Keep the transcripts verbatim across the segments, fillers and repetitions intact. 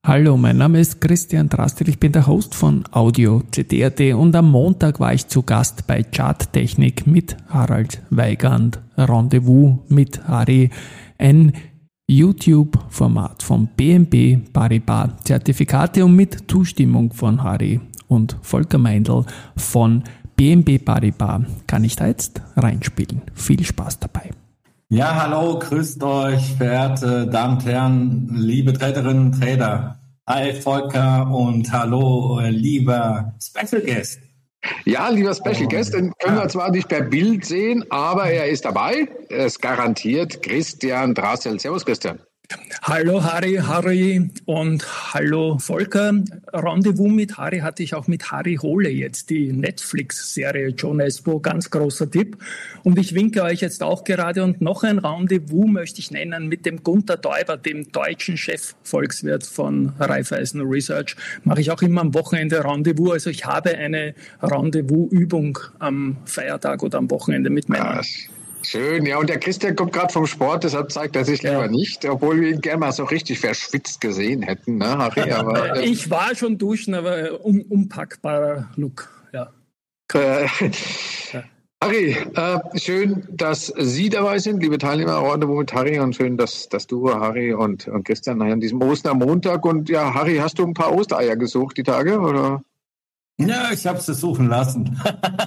Hallo, mein Name ist Christian Drastil, ich bin der Host von Audio C D R T und am Montag war ich zu Gast bei Charttechnik mit Harald Weigand, Rendezvous mit Harry, ein YouTube-Format von B N P Paribas Zertifikate und mit Zustimmung von Harry und Volker Meindl von B N P Paribas kann ich da jetzt reinspielen. Viel Spaß dabei. Ja, hallo, grüßt euch, verehrte Damen und Herren, liebe Traderinnen und Trader. Hi Volker und hallo, lieber Special Guest. Ja, lieber Special Guest, den können wir zwar nicht per Bild sehen, aber er ist dabei. Er ist garantiert Christian Drastil. Servus, Christian. Hallo Harry, Harry und hallo Volker. Rendezvous mit Harry hatte ich auch mit Harry Hole jetzt, die Netflix-Serie John Espo, ganz großer Tipp. Und ich winke euch jetzt auch gerade und noch ein Rendezvous möchte ich nennen mit dem Gunter Däuber, dem deutschen Chefvolkswirt von Raiffeisen Research. Mache ich auch immer am Wochenende Rendezvous. Also ich habe eine Rendezvous-Übung am Feiertag oder am Wochenende mit Männern. Schön, ja, und der Christian kommt gerade vom Sport, deshalb zeigt er sich lieber ja. nicht, obwohl wir ihn gerne mal so richtig verschwitzt gesehen hätten, ne, Harry? Aber, äh, ich war schon duschen, aber un- unpackbarer Look, ja. Äh, ja. Harry, äh, schön, dass Sie dabei sind, liebe Teilnehmer, Rendezvous mit Harry, und schön, dass, dass du, Harry und, und Christian an diesem Ostermontag, und ja, Harry, hast du ein paar Ostereier gesucht die Tage, oder? Ja, ich habe es suchen lassen.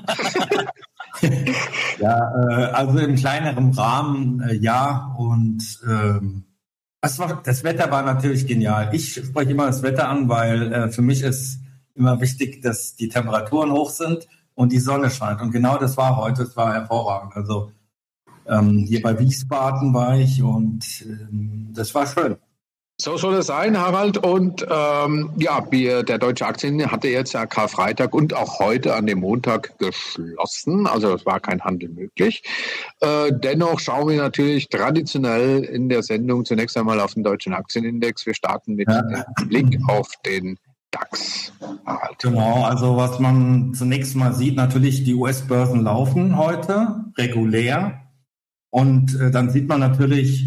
Ja, äh, also im kleineren Rahmen, äh, ja, und ähm, das, war, das Wetter war natürlich genial. Ich spreche immer das Wetter an, weil äh, für mich ist immer wichtig, dass die Temperaturen hoch sind und die Sonne scheint. Und genau das war heute, es war hervorragend. Also ähm, hier bei Wiesbaden war ich und ähm, das war schön. So soll es sein, Harald. Und ähm, ja, wir, der Deutsche Aktien hatte jetzt ja Karfreitag und auch heute an dem Montag geschlossen. Also es war kein Handel möglich. Äh, dennoch schauen wir natürlich traditionell in der Sendung zunächst einmal auf den Deutschen Aktienindex. Wir starten mit ja. dem Blick auf den DAX. Harald. Genau, also was man zunächst mal sieht, natürlich die U S-Börsen laufen heute regulär. Und äh, dann sieht man natürlich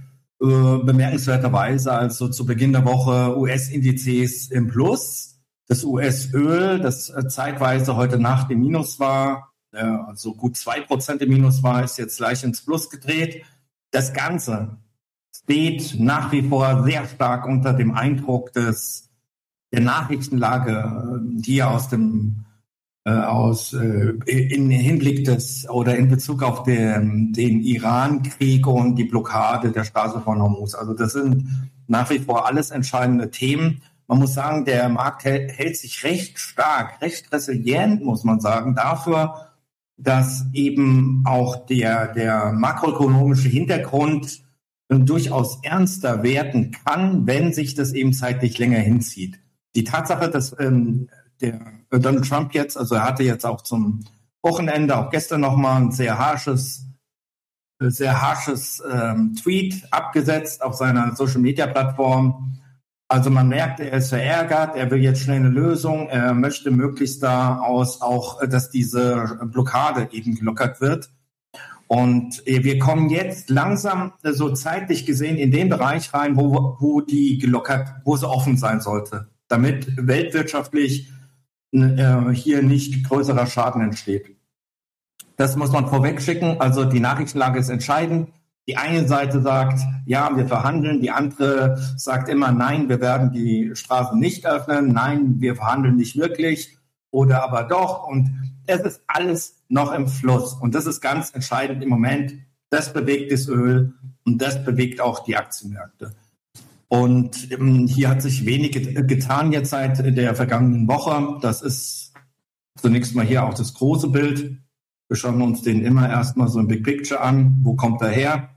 bemerkenswerterweise, also zu Beginn der Woche U S-Indizes im Plus. Das U S-Öl, das zeitweise heute Nacht im Minus war, also gut zwei Prozent im Minus war, ist jetzt gleich ins Plus gedreht. Das Ganze steht nach wie vor sehr stark unter dem Eindruck des, der Nachrichtenlage, die aus dem aus äh, in Hinblick des oder in Bezug auf den, den Iran-Krieg und die Blockade der Straße von Hormuz. Also das sind nach wie vor alles entscheidende Themen. Man muss sagen, der Markt hält, hält sich recht stark, recht resilient, muss man sagen, dafür, dass eben auch der, der makroökonomische Hintergrund äh, durchaus ernster werden kann, wenn sich das eben zeitlich länger hinzieht. Die Tatsache, dass ähm, der Donald Trump jetzt, also er hatte jetzt auch zum Wochenende, auch gestern nochmal ein sehr harsches, sehr harsches ähm, Tweet abgesetzt auf seiner Social-Media-Plattform. Also man merkt, er ist verärgert, er will jetzt schnell eine Lösung, er möchte möglichst daraus auch, dass diese Blockade eben gelockert wird. Und wir kommen jetzt langsam so zeitlich gesehen in den Bereich rein, wo, wo die gelockert, wo sie offen sein sollte, damit weltwirtschaftlich hier nicht größerer Schaden entsteht. Das muss man vorweg schicken. Also die Nachrichtenlage ist entscheidend. Die eine Seite sagt, ja, wir verhandeln. Die andere sagt immer, nein, wir werden die Straße nicht öffnen. Nein, wir verhandeln nicht wirklich. Oder aber doch. Und es ist alles noch im Fluss. Und das ist ganz entscheidend im Moment. Das bewegt das Öl und das bewegt auch die Aktienmärkte. Und ähm, hier hat sich wenig getan jetzt seit der vergangenen Woche. Das ist zunächst mal hier auch das große Bild. Wir schauen uns den immer erstmal so im Big Picture an. Wo kommt er her?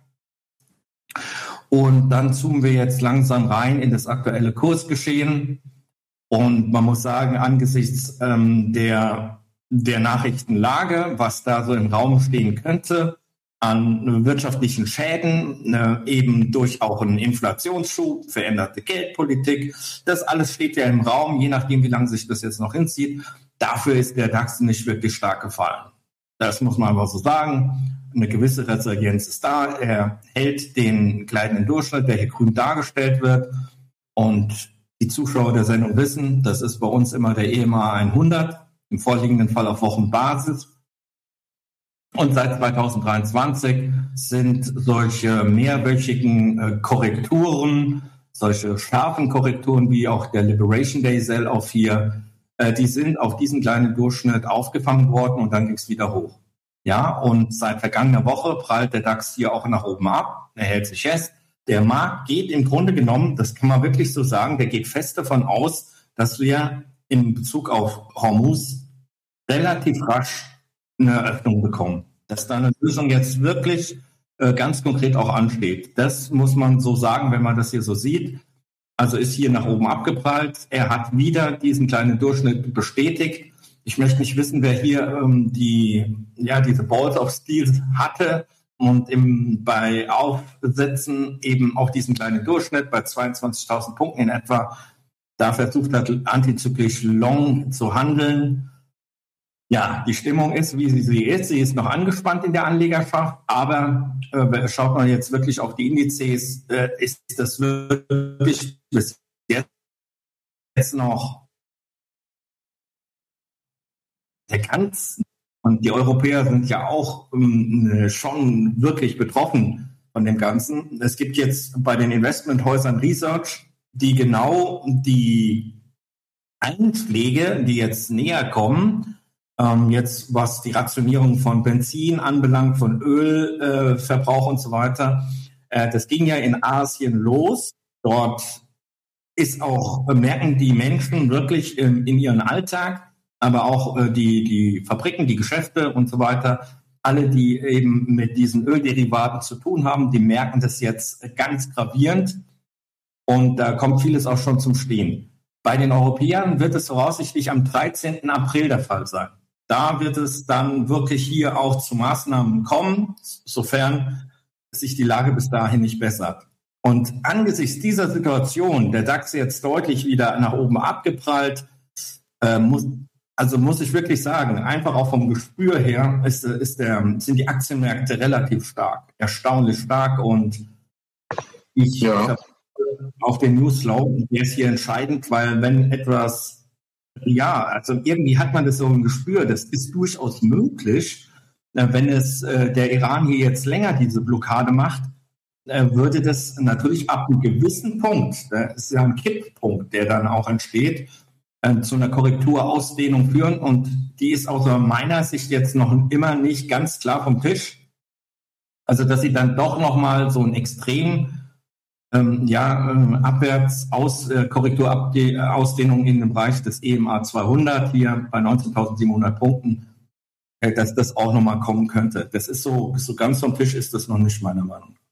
Und dann zoomen wir jetzt langsam rein in das aktuelle Kursgeschehen. Und man muss sagen, angesichts ähm, der, der Nachrichtenlage, was da so im Raum stehen könnte, an wirtschaftlichen Schäden, äh, eben durch auch einen Inflationsschub, veränderte Geldpolitik. Das alles steht ja im Raum, je nachdem, wie lange sich das jetzt noch hinzieht. Dafür ist der DAX nicht wirklich stark gefallen. Das muss man aber so sagen. Eine gewisse Resilienz ist da. Er hält den gleitenden Durchschnitt, der hier grün dargestellt wird. Und die Zuschauer der Sendung wissen, das ist bei uns immer der E M A hundert, im vorliegenden Fall auf Wochenbasis. Und seit zweitausenddreiundzwanzig sind solche mehrwöchigen äh, Korrekturen, solche scharfen Korrekturen wie auch der Liberation Day Sell auf hier, äh, die sind auf diesen kleinen Durchschnitt aufgefangen worden und dann ging es wieder hoch. Ja, und seit vergangener Woche prallt der DAX hier auch nach oben ab, er hält sich fest. Der Markt geht im Grunde genommen, das kann man wirklich so sagen, der geht fest davon aus, dass wir in Bezug auf Hormuz relativ rasch eine Eröffnung bekommen. Dass da eine Lösung jetzt wirklich äh, ganz konkret auch ansteht. Das muss man so sagen, wenn man das hier so sieht. Also ist hier nach oben abgeprallt. Er hat wieder diesen kleinen Durchschnitt bestätigt. Ich möchte nicht wissen, wer hier ähm, die, ja, diese Balls of Steel hatte und im, bei Aufsätzen eben auch diesen kleinen Durchschnitt bei zweiundzwanzigtausend Punkten in etwa da versucht hat, antizyklisch long zu handeln. Ja, die Stimmung ist, wie sie, sie ist. Sie ist noch angespannt in der Anlegerschaft, aber äh, schaut man jetzt wirklich auf die Indizes, äh, ist das wirklich bis jetzt noch der ganz. Und die Europäer sind ja auch ähm, schon wirklich betroffen von dem Ganzen. Es gibt jetzt bei den Investmenthäusern Research, die genau die Einschläge, die jetzt näher kommen, Ähm, jetzt was die Rationierung von Benzin anbelangt, von Ölverbrauch äh, und so weiter. Äh, das ging ja in Asien los. Dort ist auch, merken die Menschen wirklich ähm, in ihren Alltag, aber auch äh, die, die Fabriken, die Geschäfte und so weiter, alle, die eben mit diesen Ölderivaten zu tun haben, die merken das jetzt ganz gravierend. Und da kommt vieles auch schon zum Stehen. Bei den Europäern wird es voraussichtlich am dreizehnten April der Fall sein. Da wird es dann wirklich hier auch zu Maßnahmen kommen, sofern sich die Lage bis dahin nicht bessert. Und angesichts dieser Situation, der DAX jetzt deutlich wieder nach oben abgeprallt, äh, muss, also muss ich wirklich sagen, einfach auch vom Gespür her ist, ist der, sind die Aktienmärkte relativ stark, erstaunlich stark. Und ich ja. auf den Newsflow, der ist hier entscheidend, weil wenn etwas Ja, also irgendwie hat man das so ein Gespür, das ist durchaus möglich. Wenn es äh, der Iran hier jetzt länger diese Blockade macht, äh, würde das natürlich ab einem gewissen Punkt, das ist ja ein Kipppunkt, der dann auch entsteht, äh, zu einer Korrekturausdehnung führen. Und die ist aus meiner Sicht jetzt noch immer nicht ganz klar vom Tisch. Also dass sie dann doch nochmal so ein extrem Ähm, ja, ähm, abwärts aus äh, Korrekturausdehnung in dem Bereich des E M A zweihundert hier bei neunzehntausendsiebenhundert Punkten, äh, dass das auch nochmal kommen könnte. Das ist so, so ganz vom Tisch ist das noch nicht, meiner Meinung nach.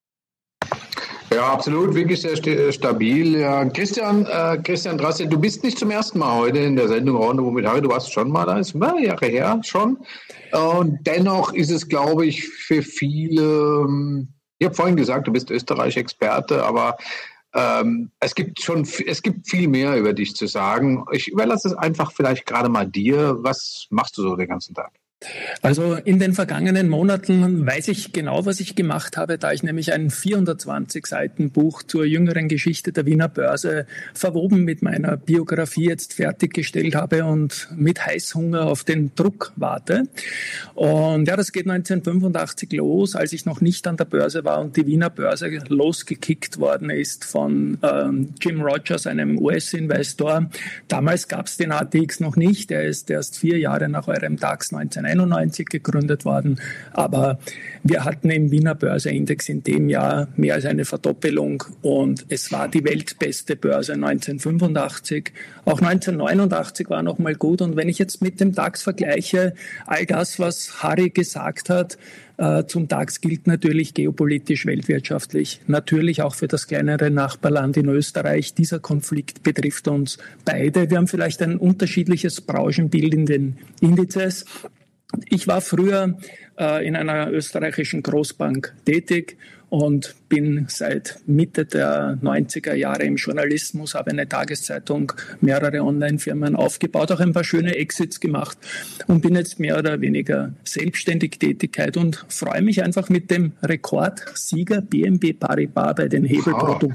Ja, absolut, wirklich sehr st- stabil. Ja, Christian, äh, Christian Drasse, du bist nicht zum ersten Mal heute in der Sendung Rendezvous mit Harry, du warst schon mal da, ist ein paar Jahre her schon. Und dennoch ist es, glaube ich, für viele... Ich habe vorhin gesagt, du bist Österreich-Experte, aber ähm, es gibt schon, es gibt viel mehr über dich zu sagen. Ich überlasse es einfach vielleicht gerade mal dir. Was machst du so den ganzen Tag? Also in den vergangenen Monaten weiß ich genau, was ich gemacht habe, da ich nämlich ein vierhundertzwanzig Seiten Buch zur jüngeren Geschichte der Wiener Börse verwoben mit meiner Biografie jetzt fertiggestellt habe und mit Heißhunger auf den Druck warte. Und ja, das geht neunzehnhundertfünfundachtzig los, als ich noch nicht an der Börse war und die Wiener Börse losgekickt worden ist von ähm, Jim Rogers, einem U S-Investor. Damals gab es den A T X noch nicht, der ist erst vier Jahre nach eurem DAX neunzehnhunderteinundneunzig gegründet worden, aber wir hatten im Wiener Börseindex in dem Jahr mehr als eine Verdoppelung und es war die weltbeste Börse neunzehnhundertfünfundachtzig. Auch neunzehnhundertneunundachtzig war noch mal gut und wenn ich jetzt mit dem DAX vergleiche, all das, was Harry gesagt hat, äh, zum DAX gilt natürlich geopolitisch, weltwirtschaftlich, natürlich auch für das kleinere Nachbarland in Österreich. Dieser Konflikt betrifft uns beide. Wir haben vielleicht ein unterschiedliches Branchenbild in den Indizes. Ich war früher äh, in einer österreichischen Großbank tätig und bin seit Mitte der neunziger Jahre im Journalismus, habe eine Tageszeitung, mehrere Online-Firmen aufgebaut, auch ein paar schöne Exits gemacht und bin jetzt mehr oder weniger selbstständig Tätigkeit und freue mich einfach mit dem Rekordsieger B N P Paribas bei den Hebelprodukten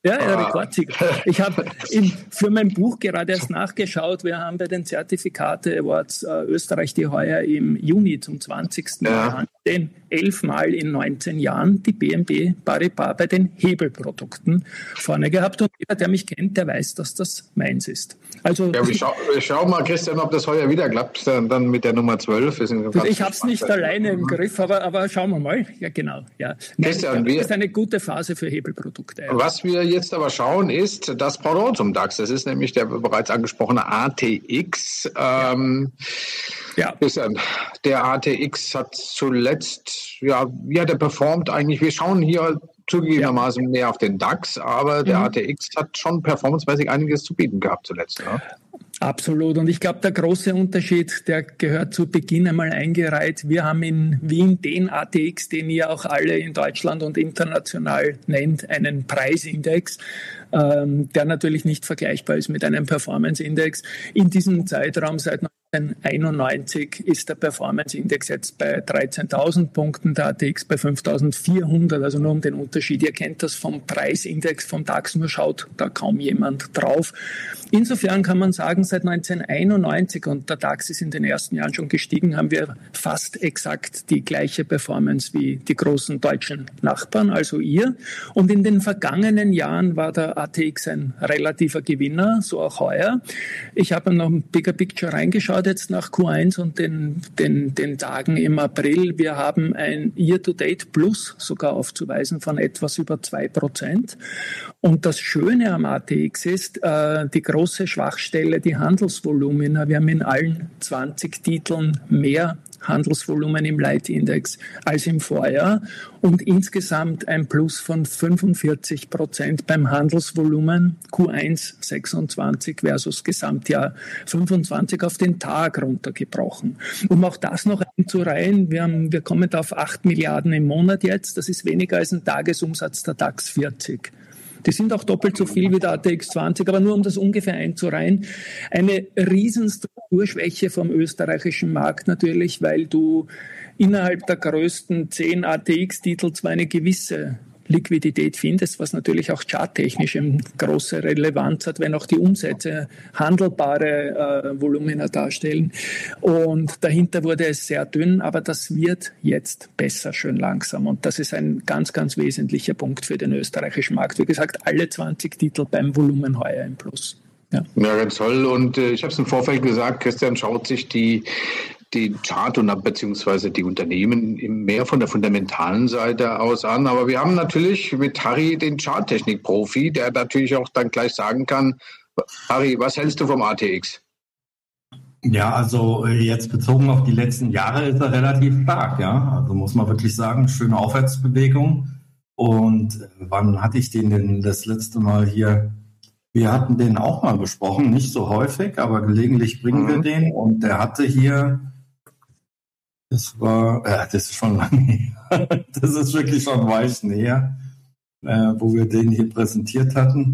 Ja, ja, Rekordsieger. Ich habe für mein Buch gerade erst nachgeschaut. Wir haben bei den Zertifikate Awards äh, Österreich, die heuer im Juni zum zwanzigsten Mal den elfmal in neunzehn Jahren die B N P Paribas bei den Hebelprodukten vorne gehabt. Und jeder, der mich kennt, der weiß, dass das meins ist. Also, ja, wir, schau, wir schauen mal, Christian, ob das heuer wieder klappt, dann, dann mit der Nummer zwölf. Wir sind ich habe es nicht alleine im Griff, aber, aber schauen wir mal. Ja, genau. Ja. Nein, Christian, das wir, ist eine gute Phase für Hebelprodukte. Ja. Was wir jetzt aber schauen, ist das Pendant zum DAX. Das ist nämlich der bereits angesprochene A T X. Ähm, ja. Christian, der A T X hat zuletzt, ja, wie hat er performt eigentlich? Wir schauen hier zugegebenermaßen ja. mehr auf den DAX, aber der mhm. A T X hat schon performancemäßig einiges zu bieten gehabt zuletzt. Ja? Absolut. Und ich glaube, der große Unterschied, der gehört zu Beginn einmal eingereiht. Wir haben in Wien den A T X, den ihr auch alle in Deutschland und international nennt, einen Preisindex, ähm, der natürlich nicht vergleichbar ist mit einem Performance-Index. In diesem Zeitraum seit neunzehnhunderteinundneunzig ist der Performance-Index jetzt bei dreizehntausend Punkten, der A T X bei fünftausendvierhundert, also nur um den Unterschied. Ihr kennt das vom Preisindex, vom DAX, nur schaut da kaum jemand drauf. Insofern kann man sagen, seit neunzehnhunderteinundneunzig, und der DAX ist in den ersten Jahren schon gestiegen, haben wir fast exakt die gleiche Performance wie die großen deutschen Nachbarn, also ihr. Und in den vergangenen Jahren war der A T X ein relativer Gewinner, so auch heuer. Ich habe noch ein Bigger Picture reingeschaut jetzt nach Q eins und den, den, den Tagen im April. Wir haben ein Year-to-Date Plus sogar aufzuweisen von etwas über zwei Prozent. Und das Schöne am A T X ist, äh, die große Schwachstelle, die Handelsvolumina. Wir haben in allen zwanzig Titeln mehr Handelsvolumen im Leitindex als im Vorjahr und insgesamt ein Plus von fünfundvierzig Prozent beim Handelsvolumen Q eins sechsundzwanzig versus Gesamtjahr fünfundzwanzig auf den Tag runtergebrochen. Um auch das noch einzureihen, wir, haben, wir kommen auf acht Milliarden im Monat jetzt, das ist weniger als ein Tagesumsatz der DAX vierzig. Die sind auch doppelt so viel wie der A T X zwanzig, aber nur um das ungefähr einzureihen. Eine Riesenstrukturschwäche vom österreichischen Markt natürlich, weil du innerhalb der größten zehn A T X-Titel zwar eine gewisse Liquidität findest, was natürlich auch charttechnisch eine große Relevanz hat, wenn auch die Umsätze handelbare äh, Volumina darstellen. Und dahinter wurde es sehr dünn, aber das wird jetzt besser, schön langsam. Und das ist ein ganz, ganz wesentlicher Punkt für den österreichischen Markt. Wie gesagt, alle zwanzig Titel beim Volumen heuer im Plus. Ja, ja ganz toll. Und äh, ich habe es im Vorfeld gesagt, Christian schaut sich die die Chart und beziehungsweise die Unternehmen mehr von der fundamentalen Seite aus an. Aber wir haben natürlich mit Harry den Charttechnik-Profi, der natürlich auch dann gleich sagen kann, Harry, was hältst du vom A T X? Ja, also jetzt bezogen auf die letzten Jahre ist er relativ stark, ja. Also muss man wirklich sagen, schöne Aufwärtsbewegung. Und wann hatte ich den denn das letzte Mal hier? Wir hatten den auch mal besprochen, nicht so häufig, aber gelegentlich bringen mhm. wir den. Und der hatte hier Das war, äh, das ist schon lange her. Das ist wirklich schon Weichen her, äh, wo wir den hier präsentiert hatten.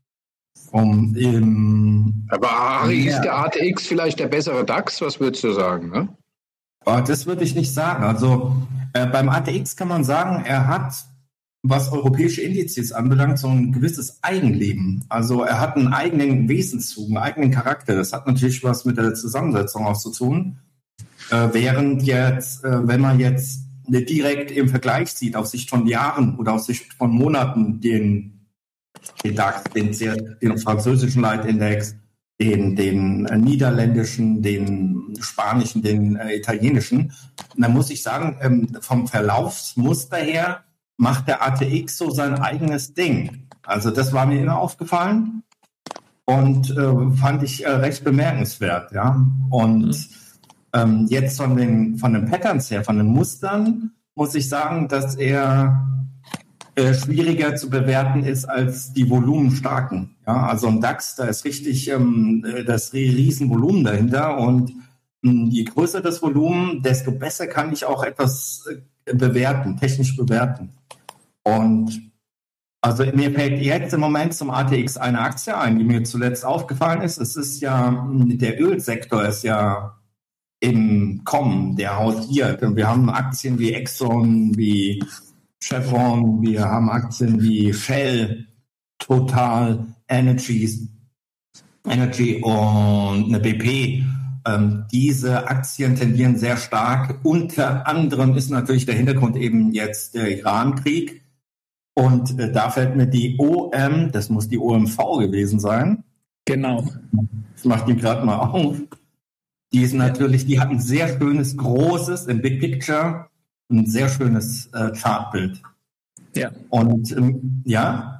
Um im, Aber Harry, ja. Ist der A T X vielleicht der bessere DAX? Was würdest du sagen? Ne? Das würde ich nicht sagen. Also äh, beim A T X kann man sagen, er hat, was europäische Indizes anbelangt, so ein gewisses Eigenleben. Also er hat einen eigenen Wesenszug, einen eigenen Charakter. Das hat natürlich was mit der Zusammensetzung auch zu tun. Äh, während jetzt, äh, wenn man jetzt direkt im Vergleich sieht, auf Sicht von Jahren oder auf Sicht von Monaten, den, den DAX, den, den französischen Leitindex, den, den äh, niederländischen, den spanischen, den äh, italienischen, dann muss ich sagen, ähm, vom Verlaufsmuster her macht der A T X so sein eigenes Ding. Also das war mir immer aufgefallen und äh, fand ich äh, recht bemerkenswert, ja. Und mhm. Ähm, jetzt von den, von den Patterns her, von den Mustern, muss ich sagen, dass er äh, schwieriger zu bewerten ist als die volumenstarken. Ja, also ein DAX, da ist richtig ähm, das Riesenvolumen dahinter und ähm, je größer das Volumen, desto besser kann ich auch etwas äh, bewerten, technisch bewerten. Und also mir fällt jetzt im Moment zum A T X eine Aktie ein, die mir zuletzt aufgefallen ist. Es ist ja, der Ölsektor ist ja im Kommen, der hausiert. Wir haben Aktien wie Exxon, wie Chevron, wir haben Aktien wie Shell, Total, Energies, Energy und eine B P. Ähm, diese Aktien tendieren sehr stark. Unter anderem ist natürlich der Hintergrund eben jetzt der Iran-Krieg. Und äh, da fällt mir die O M, das muss die O M V gewesen sein. Genau. Ich mache die gerade mal auf. Die ist natürlich, die hat ein sehr schönes, großes, im Big Picture, ein sehr schönes äh, Chartbild. Ja. Und ähm, ja.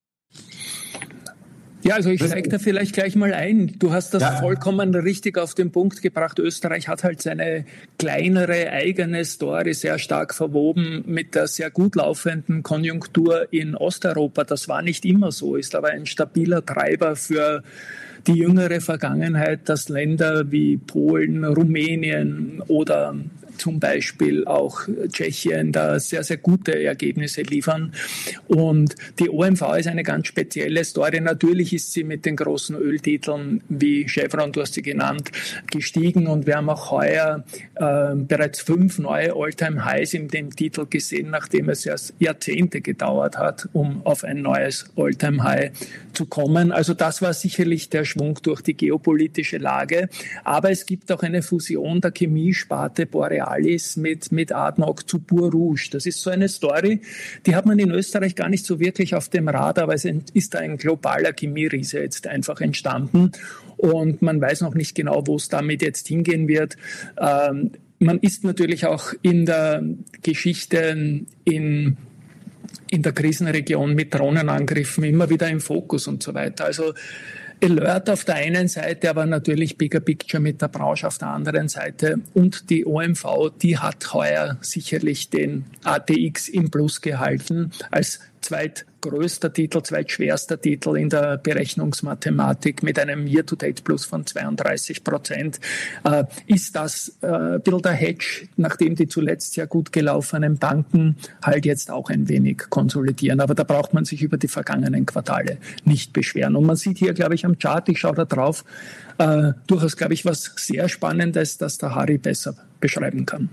Ja, also ich steige da vielleicht gleich mal ein. Du hast das ja. vollkommen richtig auf den Punkt gebracht. Österreich hat halt seine kleinere eigene Story sehr stark verwoben mit der sehr gut laufenden Konjunktur in Osteuropa. Das war nicht immer so, ist aber ein stabiler Treiber für die jüngere Vergangenheit, dass Länder wie Polen, Rumänien oder zum Beispiel auch Tschechien da sehr, sehr gute Ergebnisse liefern. Und die O M V ist eine ganz spezielle Story. Natürlich ist sie mit den großen Öltiteln wie Chevron, du hast sie genannt, gestiegen. Und wir haben auch heuer äh, bereits fünf neue All-Time-Highs in dem Titel gesehen, nachdem es erst Jahrzehnte gedauert hat, um auf ein neues All-Time-High zu kommen. Also das war sicherlich der Schwung durch die geopolitische Lage. Aber es gibt auch eine Fusion der Chemiesparte Borealis mit, mit A D N O C zu Borouge. Das ist so eine Story, die hat man in Österreich gar nicht so wirklich auf dem Radar, aber es ist da ein globaler Chemieriese jetzt einfach entstanden und man weiß noch nicht genau, wo es damit jetzt hingehen wird. Ähm, man ist natürlich auch in der Geschichte in in der Krisenregion mit Drohnenangriffen immer wieder im Fokus und so weiter. Also Alert auf der einen Seite, aber natürlich Bigger Picture mit der Branche auf der anderen Seite. Und die O M V, die hat heuer sicherlich den A T X im Plus gehalten als zweitgrößter Titel, zweitschwerster Titel in der Berechnungsmathematik mit einem Year-to-Date-Plus von zweiunddreißig Prozent. Äh, ist das äh, ein bisschen der Hedge, nachdem die zuletzt sehr gut gelaufenen Banken halt jetzt auch ein wenig konsolidieren. Aber da braucht man sich über die vergangenen Quartale nicht beschweren. Und man sieht hier, glaube ich, am Chart, ich schaue da drauf, äh, durchaus, glaube ich, was sehr Spannendes, das der Harry besser beschreiben kann.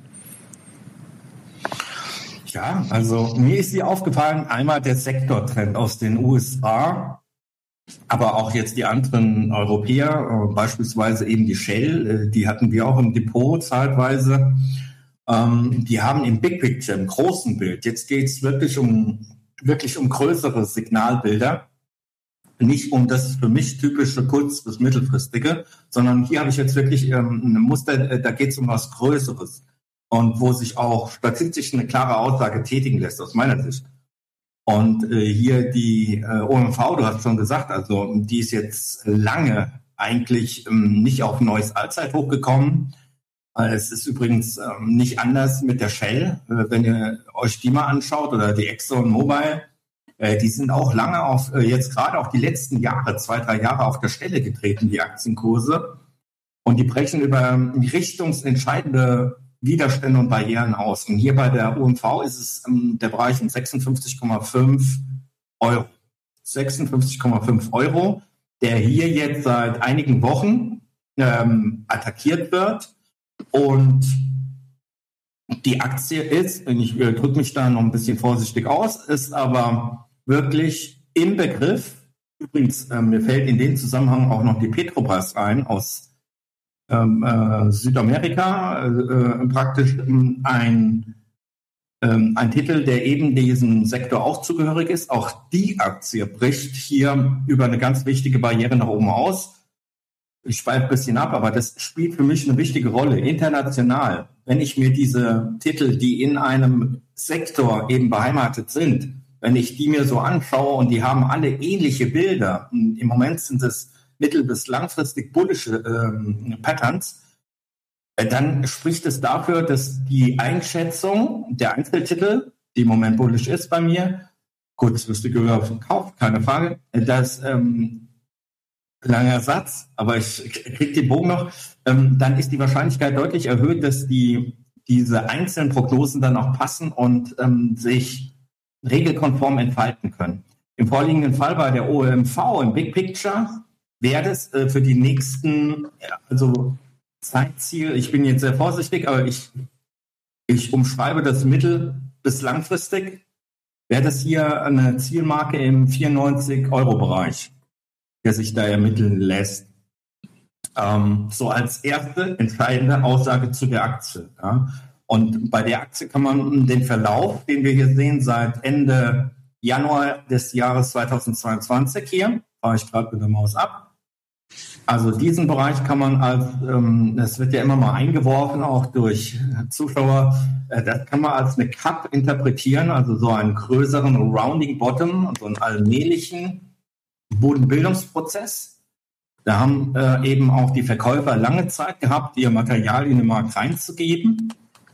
Ja, also mir ist hier aufgefallen, einmal der Sektortrend aus den U S A, aber auch jetzt die anderen Europäer, beispielsweise eben die Shell, die hatten wir auch im Depot zeitweise, die haben im Big Picture, im großen Bild, jetzt geht es wirklich um, wirklich um größere Signalbilder, nicht um das für mich typische kurz- bis mittelfristige, sondern hier habe ich jetzt wirklich ein Muster, da geht es um was Größeres. Und wo sich auch statistisch eine klare Aussage tätigen lässt, aus meiner Sicht. Und äh, hier die äh, O M V, du hast schon gesagt, also die ist jetzt lange eigentlich ähm, nicht auf ein neues Allzeithoch gekommen. Äh, es ist übrigens ähm, nicht anders mit der Shell, äh, wenn ihr euch die mal anschaut, oder die Exxon Mobil. Äh, die sind auch lange auf, äh, jetzt gerade auch die letzten Jahre, zwei, drei Jahre auf der Stelle getreten, die Aktienkurse. Und die brechen über richtungsentscheidende Widerstände und Barrieren aus. Und hier bei der O M V ist es ähm, der Bereich um sechsundfünfzig Komma fünf Euro. sechsundfünfzig Komma fünf Euro, der hier jetzt seit einigen Wochen ähm, attackiert wird. Und die Aktie ist, ich äh, drücke mich da noch ein bisschen vorsichtig aus, ist aber wirklich im Begriff. Übrigens, äh, mir fällt in dem Zusammenhang auch noch die Petrobras ein aus Ähm, äh, Südamerika, äh, praktisch ähm, ein, ähm, ein Titel, der eben diesem Sektor auch zugehörig ist. Auch die Aktie bricht hier über eine ganz wichtige Barriere nach oben aus. Ich schweife ein bisschen ab, aber das spielt für mich eine wichtige Rolle. International, wenn ich mir diese Titel, die in einem Sektor eben beheimatet sind, wenn ich die mir so anschaue und die haben alle ähnliche Bilder, im Moment sind es mittel- bis langfristig bullische ähm, Patterns, äh, dann spricht es dafür, dass die Einschätzung der Einzeltitel, die im Moment bullisch ist bei mir, kurzfristig über Verkauf, keine Frage, dass ähm, langer Satz, aber ich kriege den Bogen noch, ähm, dann ist die Wahrscheinlichkeit deutlich erhöht, dass die diese einzelnen Prognosen dann auch passen und ähm, sich regelkonform entfalten können. Im vorliegenden Fall bei der O M V im Big Picture wäre das äh, für die nächsten, ja, also Zeitziel, ich bin jetzt sehr vorsichtig, aber ich, ich umschreibe das mittel- bis langfristig, wäre das hier eine Zielmarke im vierundneunzig Euro Bereich, der sich da ermitteln lässt. Ähm, so als erste entscheidende Aussage zu der Aktie. Ja. Und bei der Aktie kann man den Verlauf, den wir hier sehen, seit Ende Januar des Jahres zweitausendzweiundzwanzig hier, fahre ich gerade mit der Maus ab. Also diesen Bereich kann man als, ähm, das wird ja immer mal eingeworfen, auch durch Zuschauer, äh, das kann man als eine Cup interpretieren, also so einen größeren Rounding Bottom, so einen allmählichen Bodenbildungsprozess. Da haben äh, eben auch die Verkäufer lange Zeit gehabt, ihr Material in den Markt reinzugeben.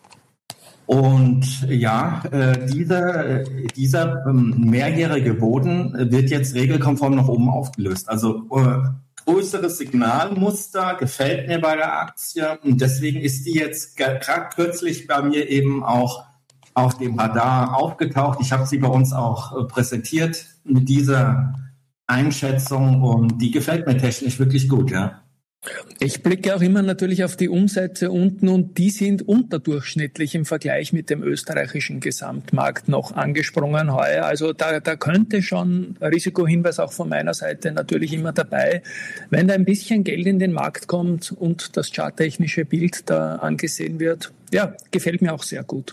Und ja, äh, dieser, äh, dieser ähm, mehrjährige Boden wird jetzt regelkonform nach oben aufgelöst. Also äh, größeres Signalmuster gefällt mir bei der Aktie. Und deswegen ist die jetzt gerade kürzlich bei mir eben auch auf dem Radar aufgetaucht. Ich habe sie bei uns auch äh, präsentiert mit dieser Einschätzung und die gefällt mir technisch wirklich gut, ja. Ich blicke auch immer natürlich auf die Umsätze unten und die sind unterdurchschnittlich im Vergleich mit dem österreichischen Gesamtmarkt noch angesprungen heuer. Also da, da könnte schon Risikohinweis auch von meiner Seite natürlich immer dabei. Wenn da ein bisschen Geld in den Markt kommt und das charttechnische Bild da angesehen wird, ja, gefällt mir auch sehr gut,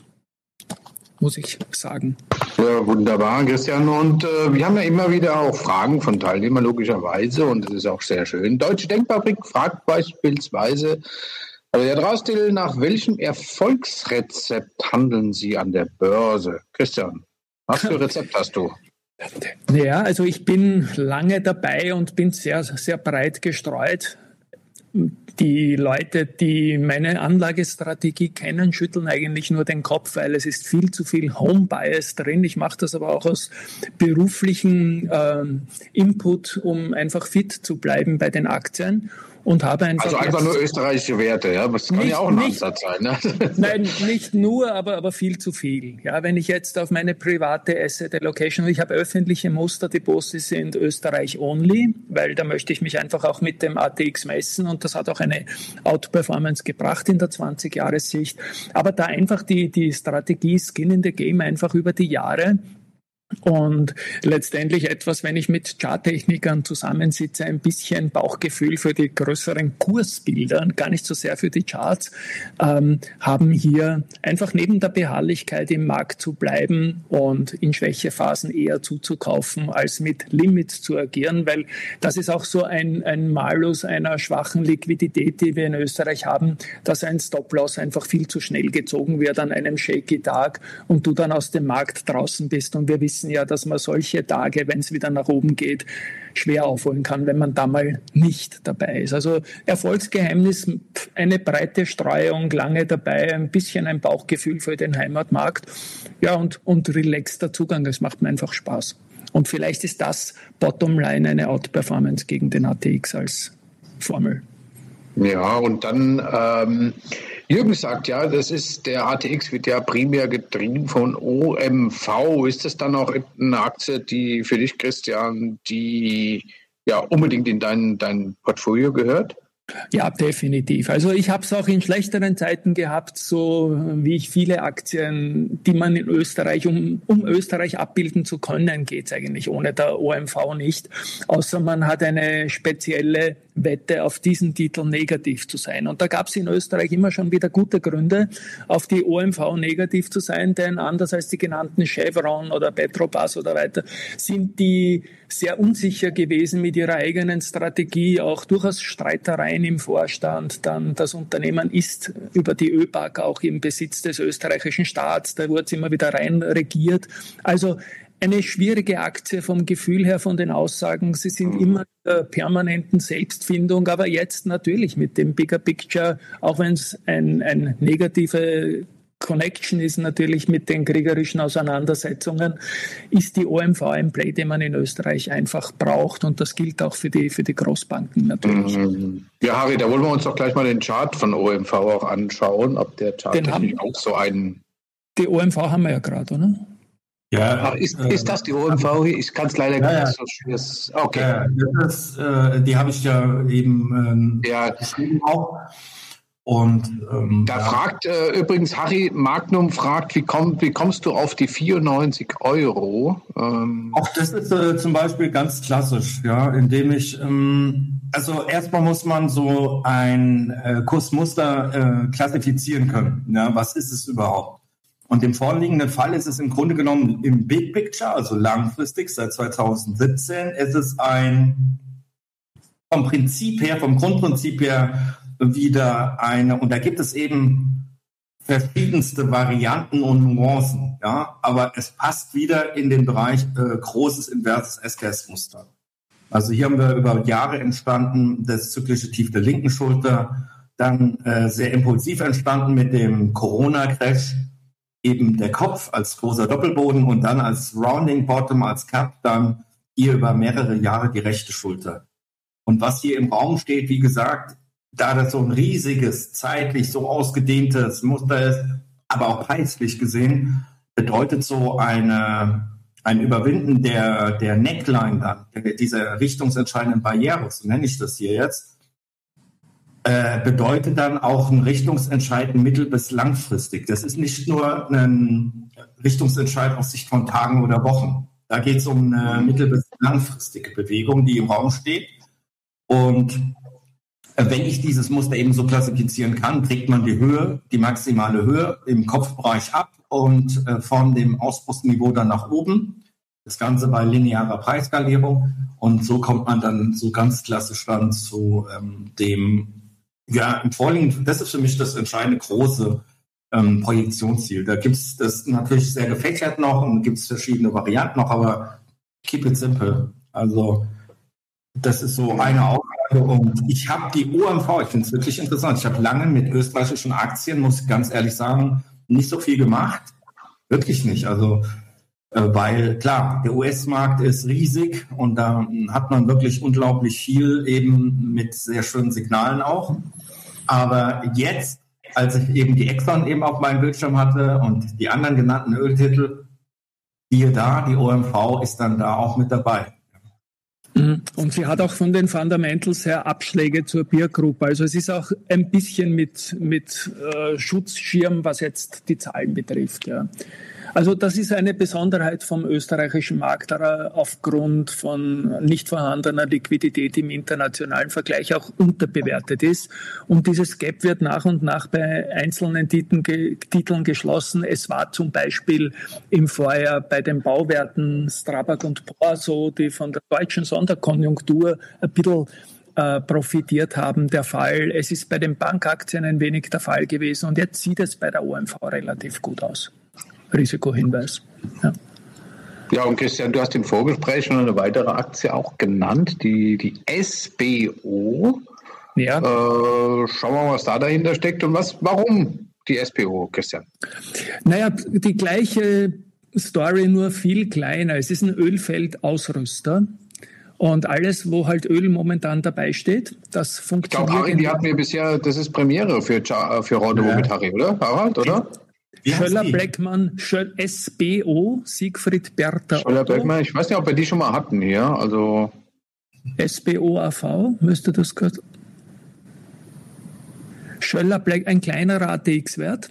muss ich sagen. Ja, wunderbar, Christian. Und äh, wir haben ja immer wieder auch Fragen von Teilnehmern, logischerweise, und das ist auch sehr schön. Deutsche Denkfabrik fragt beispielsweise, also Herr Draustil, nach welchem Erfolgsrezept handeln Sie an der Börse? Christian, was für Rezept hast du? Ja, also ich bin lange dabei und bin sehr, sehr breit gestreut. Die Leute, die meine Anlagestrategie kennen, schütteln eigentlich nur den Kopf, weil es ist viel zu viel Home-Bias drin. Ich mache das aber auch aus beruflichen äh, Input, um einfach fit zu bleiben bei den Aktien. Und habe einfach also einfach nur österreichische Werte, ja, das kann nicht, ja auch ein nicht, Ansatz sein. Ne? Nein, nicht nur, aber, aber viel zu viel. Ja, wenn ich jetzt auf meine private Asset Allocation, ich habe öffentliche Musterdepots, die sind Österreich only, weil da möchte ich mich einfach auch mit dem A T X messen und das hat auch eine Outperformance gebracht in der zwanzig-Jahres-Sicht. Aber da einfach die, die Strategie Skin in the Game einfach über die Jahre. Und letztendlich etwas, wenn ich mit Charttechnikern zusammensitze, ein bisschen Bauchgefühl für die größeren Kursbilder, gar nicht so sehr für die Charts, ähm, haben hier einfach neben der Beharrlichkeit im Markt zu bleiben und in Schwächephasen eher zuzukaufen, als mit Limits zu agieren, weil das ist auch so ein, ein Malus einer schwachen Liquidität, die wir in Österreich haben, dass ein Stop-Loss einfach viel zu schnell gezogen wird an einem shaky Tag und du dann aus dem Markt draußen bist. Und wir wissen ja, dass man solche Tage, wenn es wieder nach oben geht, schwer aufholen kann, wenn man da mal nicht dabei ist. Also Erfolgsgeheimnis, eine breite Streuung, lange dabei, ein bisschen ein Bauchgefühl für den Heimatmarkt, ja, und, und relaxter Zugang, das macht mir einfach Spaß. Und vielleicht ist das Bottomline eine Outperformance gegen den A T X als Formel. Ja, und dann ähm, Jürgen sagt ja, das ist der A T X wird ja primär getrieben von O M V. Ist das dann auch eine Aktie, die für dich, Christian, die ja unbedingt in dein, dein Portfolio gehört? Ja, definitiv. Also ich habe es auch in schlechteren Zeiten gehabt, so wie ich viele Aktien, die man in Österreich, um, um Österreich abbilden zu können, geht's eigentlich ohne der O M V nicht. Außer man hat eine spezielle Wette, auf diesen Titel negativ zu sein. Und da gab es in Österreich immer schon wieder gute Gründe, auf die O M V negativ zu sein, denn anders als die genannten Chevron oder Petrobras oder weiter, sind die sehr unsicher gewesen mit ihrer eigenen Strategie, auch durchaus Streitereien im Vorstand. Dann das Unternehmen ist über die ÖBAG auch im Besitz des österreichischen Staats, da wurde es immer wieder rein regiert. Also eine schwierige Aktie vom Gefühl her, von den Aussagen. Sie sind immer in der permanenten Selbstfindung, aber jetzt natürlich mit dem Bigger Picture, auch wenn es ein, ein negative Connection ist natürlich mit den kriegerischen Auseinandersetzungen, ist die O M V ein Play, den man in Österreich einfach braucht und das gilt auch für die, für die Großbanken natürlich. Ja, Harry, da wollen wir uns doch gleich mal den Chart von O M V auch anschauen, ob der Chart technisch auch so einen... Die O M V haben wir ja gerade, oder? Ja, Ach, ist, äh, ist das die O M V? Ich kann es leider ja, nicht so schwer. Okay. Ja, das ist, äh, die habe ich ja eben ähm, ja. geschrieben auch. Und ähm, da ja. fragt äh, übrigens Harry Magnum fragt, wie, komm, wie kommst du auf die vierundneunzig Euro? Ähm Auch das ist äh, zum Beispiel ganz klassisch, ja, indem ich, ähm, also erstmal muss man so ein äh, Kursmuster äh, klassifizieren können. Ja, was ist es überhaupt? Und im vorliegenden Fall ist es im Grunde genommen im Big Picture, also langfristig seit zweitausendsiebzehn, ist es ein vom Prinzip her, vom Grundprinzip her wieder eine, und da gibt es eben verschiedenste Varianten und Nuancen, ja, aber es passt wieder in den Bereich äh, großes inverses S K S-Muster. Also hier haben wir über Jahre entstanden, das zyklische Tief der linken Schulter, dann äh, sehr impulsiv entstanden mit dem Corona-Crash, eben der Kopf als großer Doppelboden und dann als Rounding Bottom, als Cap, dann hier über mehrere Jahre die rechte Schulter. Und was hier im Raum steht, wie gesagt, da das so ein riesiges, zeitlich so ausgedehntes Muster ist, aber auch preislich gesehen, bedeutet so eine, ein Überwinden der, der Neckline dann, dieser richtungsentscheidenden Barriere, so nenne ich das hier jetzt, äh, bedeutet dann auch ein Richtungsentscheid mittel- bis langfristig. Das ist nicht nur ein Richtungsentscheid aus Sicht von Tagen oder Wochen. Da geht es um eine mittel- bis langfristige Bewegung, die im Raum steht. Und wenn ich dieses Muster eben so klassifizieren kann, trägt man die Höhe, die maximale Höhe im Kopfbereich ab und äh, von dem Ausbruchsniveau dann nach oben. Das Ganze bei linearer Preisskalierung. Und so kommt man dann so ganz klassisch dann zu ähm, dem, ja, im Vorliegen, das ist für mich das entscheidende große ähm, Projektionsziel. Da gibt es das natürlich sehr gefächert noch und gibt es verschiedene Varianten noch, aber keep it simple. Also das ist so eine Aufgabe. Und ich habe die O M V, ich finde es wirklich interessant, ich habe lange mit österreichischen Aktien, muss ich ganz ehrlich sagen, nicht so viel gemacht. Wirklich nicht. Also, äh, weil klar, der U S-Markt ist riesig und da hat man wirklich unglaublich viel eben mit sehr schönen Signalen auch. Aber jetzt, als ich eben die Exxon eben auf meinem Bildschirm hatte und die anderen genannten Öltitel, hier da, die O M V ist dann da auch mit dabei. Und sie hat auch von den Fundamentals her Abschläge zur Peer Group. Also es ist auch ein bisschen mit, mit äh, Schutzschirm, was jetzt die Zahlen betrifft. Ja. Also das ist eine Besonderheit vom österreichischen Markt, der aufgrund von nicht vorhandener Liquidität im internationalen Vergleich auch unterbewertet ist. Und dieses Gap wird nach und nach bei einzelnen Titeln, Titeln geschlossen. Es war zum Beispiel im Vorjahr bei den Bauwerten Strabag und Poor so, die von der deutschen Sonderkonjunktur ein bisschen äh, profitiert haben, der Fall. Es ist bei den Bankaktien ein wenig der Fall gewesen und jetzt sieht es bei der O M V relativ gut aus. Risikohinweis. Ja. Ja, und Christian, du hast im Vorgespräch schon eine weitere Aktie auch genannt, die, die S B O. Ja. Äh, schauen wir mal, was da dahinter steckt und was, warum die S B O, Christian? Naja, die gleiche Story, nur viel kleiner. Es ist ein Ölfeldausrüster. Und alles, wo halt Öl momentan dabei steht, das funktioniert. Ich glaube, Harry, die hatten wir bisher, das ist Premiere für, für Rendezvous ja. mit Harry, oder? Harald, oder? Schöller-Bleckmann, S B O, Siegfried Bertha Schöller-Bleckmann, ich weiß nicht, ob wir die schon mal hatten hier. Also S B O A V, müsste das gerade. Schöller-Bleck, ein kleinerer A T X-Wert.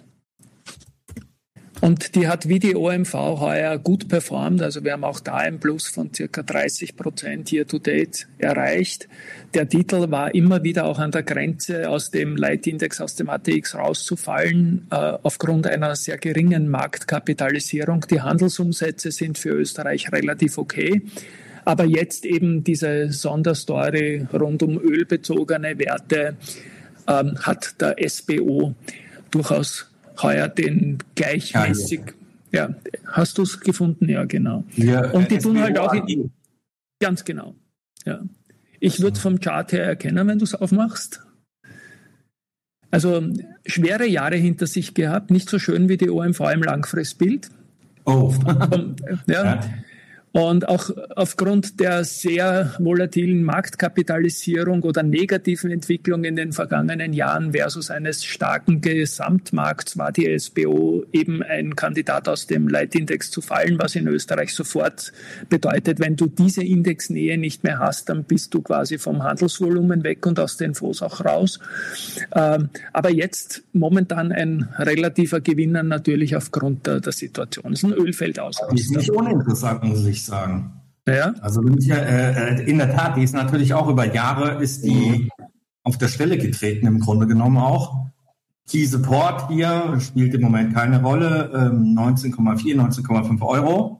Und die hat wie die O M V heuer gut performt. Also wir haben auch da ein Plus von ca. dreißig Prozent year-to-date erreicht. Der Titel war immer wieder auch an der Grenze, aus dem Leitindex, aus dem A T X rauszufallen, äh, aufgrund einer sehr geringen Marktkapitalisierung. Die Handelsumsätze sind für Österreich relativ okay. Aber jetzt eben diese Sonderstory rund um ölbezogene Werte ähm, hat der S B O durchaus heuer den gleichmäßig, ja, ja. Hast du es gefunden? Ja, genau. Ja, und die tun halt auch, in, ganz genau, ja. Ich würde es vom Chart her erkennen, wenn du es aufmachst. Also schwere Jahre hinter sich gehabt, nicht so schön wie die O M V im Langfristbild. Oh. Und, ja. ja. Und auch aufgrund der sehr volatilen Marktkapitalisierung oder negativen Entwicklung in den vergangenen Jahren versus eines starken Gesamtmarkts war die S B O eben ein Kandidat aus dem Leitindex zu fallen, was in Österreich sofort bedeutet, wenn du diese Indexnähe nicht mehr hast, dann bist du quasi vom Handelsvolumen weg und aus den Fonds auch raus. Aber jetzt momentan ein relativer Gewinner natürlich aufgrund der, der Situation. Das ist ein Ölfeld aus. Die ist nicht uninteressant, muss ich sagen. Ja. Also äh, in der Tat, die ist natürlich auch über Jahre ist die auf der Stelle getreten, im Grunde genommen auch. Key Support hier spielt im Moment keine Rolle, ähm, neunzehn Komma vier, neunzehn Komma fünf Euro.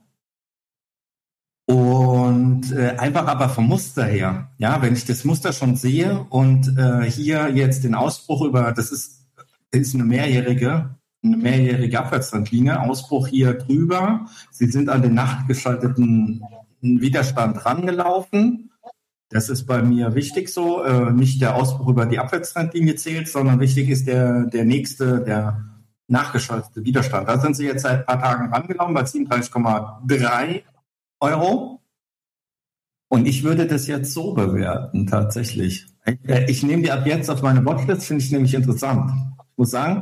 Und äh, einfach aber vom Muster her, ja, wenn ich das Muster schon sehe und äh, hier jetzt den Ausbruch über, das ist, ist eine mehrjährige, eine mehrjährige Abwärtstrendlinie, Ausbruch hier drüber. Sie sind an den nachtgeschalteten Widerstand rangelaufen. Das ist bei mir wichtig so. Äh, nicht der Ausbruch über die Abwärtstrendlinie zählt, sondern wichtig ist der, der nächste, der nachgeschaltete Widerstand. Da sind sie jetzt seit ein paar Tagen rangelaufen bei siebenunddreißig Komma drei Euro. Und ich würde das jetzt so bewerten, tatsächlich. Ich, ich nehme die ab jetzt auf meine Watchlist, finde ich nämlich interessant. Ich muss sagen,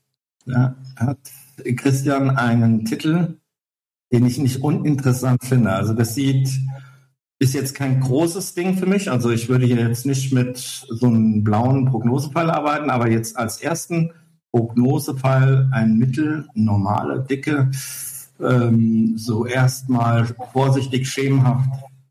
da hat Christian einen Titel, den ich nicht uninteressant finde. Also das sieht, ist jetzt kein großes Ding für mich. Also ich würde hier jetzt nicht mit so einem blauen Prognosefall arbeiten, aber jetzt als ersten Prognosefall ein mittel, normale, dicke, ähm, so erstmal vorsichtig schemenhaft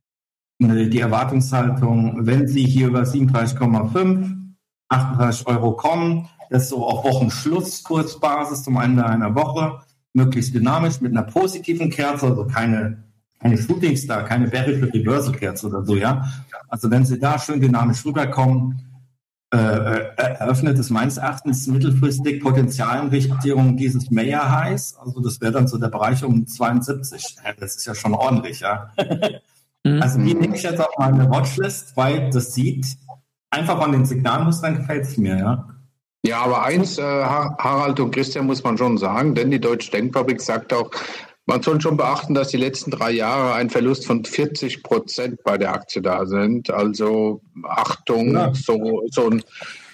die Erwartungshaltung, wenn Sie hier über siebenunddreißig Komma fünf, achtunddreißig Euro kommen, das so auf Wochenschlusskursbasis zum Ende einer Woche, möglichst dynamisch mit einer positiven Kerze, also keine, keine Shooting Star, keine Bearish Reversal Kerze oder so, ja. Also wenn Sie da schön dynamisch rüberkommen, äh, eröffnet es meines Erachtens mittelfristig Potenzial in Richtung dieses Mayer Highs, also das wäre dann so der Bereich um zweiundsiebzig. Das ist ja schon ordentlich, ja. Also die nehme ich jetzt auf meine Watchlist, weil das sieht einfach von den Signalmustern gefällt es mir, ja. Ja, aber eins, äh, Harald und Christian, muss man schon sagen, denn die Deutsche Denkfabrik sagt auch, man soll schon beachten, dass die letzten drei Jahre ein Verlust von vierzig Prozent bei der Aktie da sind. Also Achtung, ja. so, so, ein,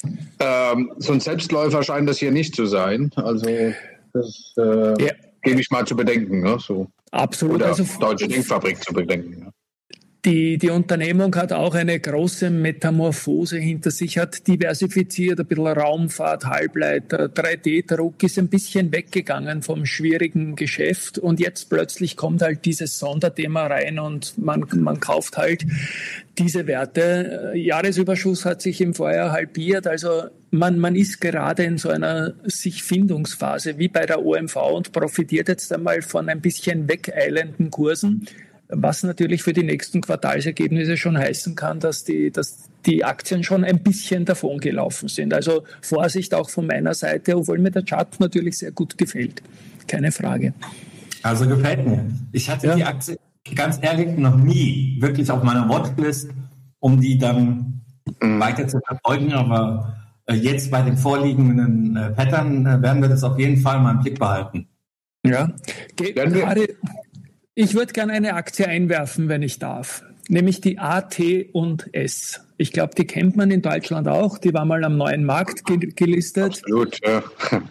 ähm, so ein Selbstläufer scheint das hier nicht zu sein. Also das äh, ja. gebe ich mal zu bedenken. Ne? So. Absolut. Oder also Deutsche Denkfabrik zu bedenken. Ja. Die, die Unternehmung hat auch eine große Metamorphose hinter sich, hat diversifiziert, ein bisschen Raumfahrt, Halbleiter, drei D Druck, ist ein bisschen weggegangen vom schwierigen Geschäft und jetzt plötzlich kommt halt dieses Sonderthema rein und man, man kauft halt diese Werte. Jahresüberschuss hat sich im Vorjahr halbiert, also man, man ist gerade in so einer Sichfindungsphase wie bei der O M V und profitiert jetzt einmal von ein bisschen wegeilenden Kursen. Was natürlich für die nächsten Quartalsergebnisse schon heißen kann, dass die, dass die Aktien schon ein bisschen davon gelaufen sind. Also Vorsicht auch von meiner Seite, obwohl mir der Chart natürlich sehr gut gefällt. Keine Frage. Also gefällt mir. Ich hatte ja. die Aktie ganz ehrlich noch nie wirklich auf meiner Watchlist, um die dann mhm. weiter zu verfolgen. Aber jetzt bei den vorliegenden Pattern werden wir das auf jeden Fall mal im Blick behalten. Ja, gerade... Ich würde gerne eine Aktie einwerfen, wenn ich darf, nämlich die A T und S. Ich glaube, die kennt man in Deutschland auch. Die war mal am neuen Markt ge- gelistet. Absolut, ja.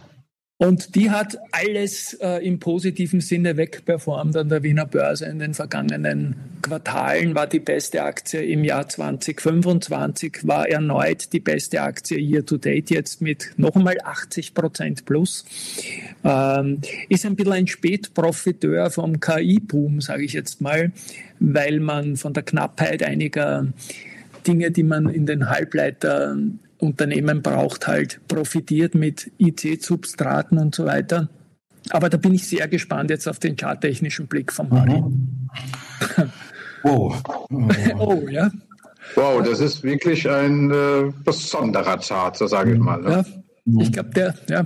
Und die hat alles äh, im positiven Sinne wegperformt an der Wiener Börse in den vergangenen Quartalen, war die beste Aktie im Jahr zwanzig fünfundzwanzig, war erneut die beste Aktie year to date, jetzt mit noch einmal achtzig Prozent plus. Ähm, ist ein bisschen ein Spätprofiteur vom K I-Boom, sage ich jetzt mal, weil man von der Knappheit einiger Dinge, die man in den Halbleiter Unternehmen braucht, halt profitiert mit I C-Substraten und so weiter. Aber da bin ich sehr gespannt jetzt auf den charttechnischen Blick vom Harry. Mhm. Wow. Oh, ja. Wow, das ist wirklich ein äh, besonderer Chart, so sage ich mal. Ne? Ja, ich glaube, der, ja.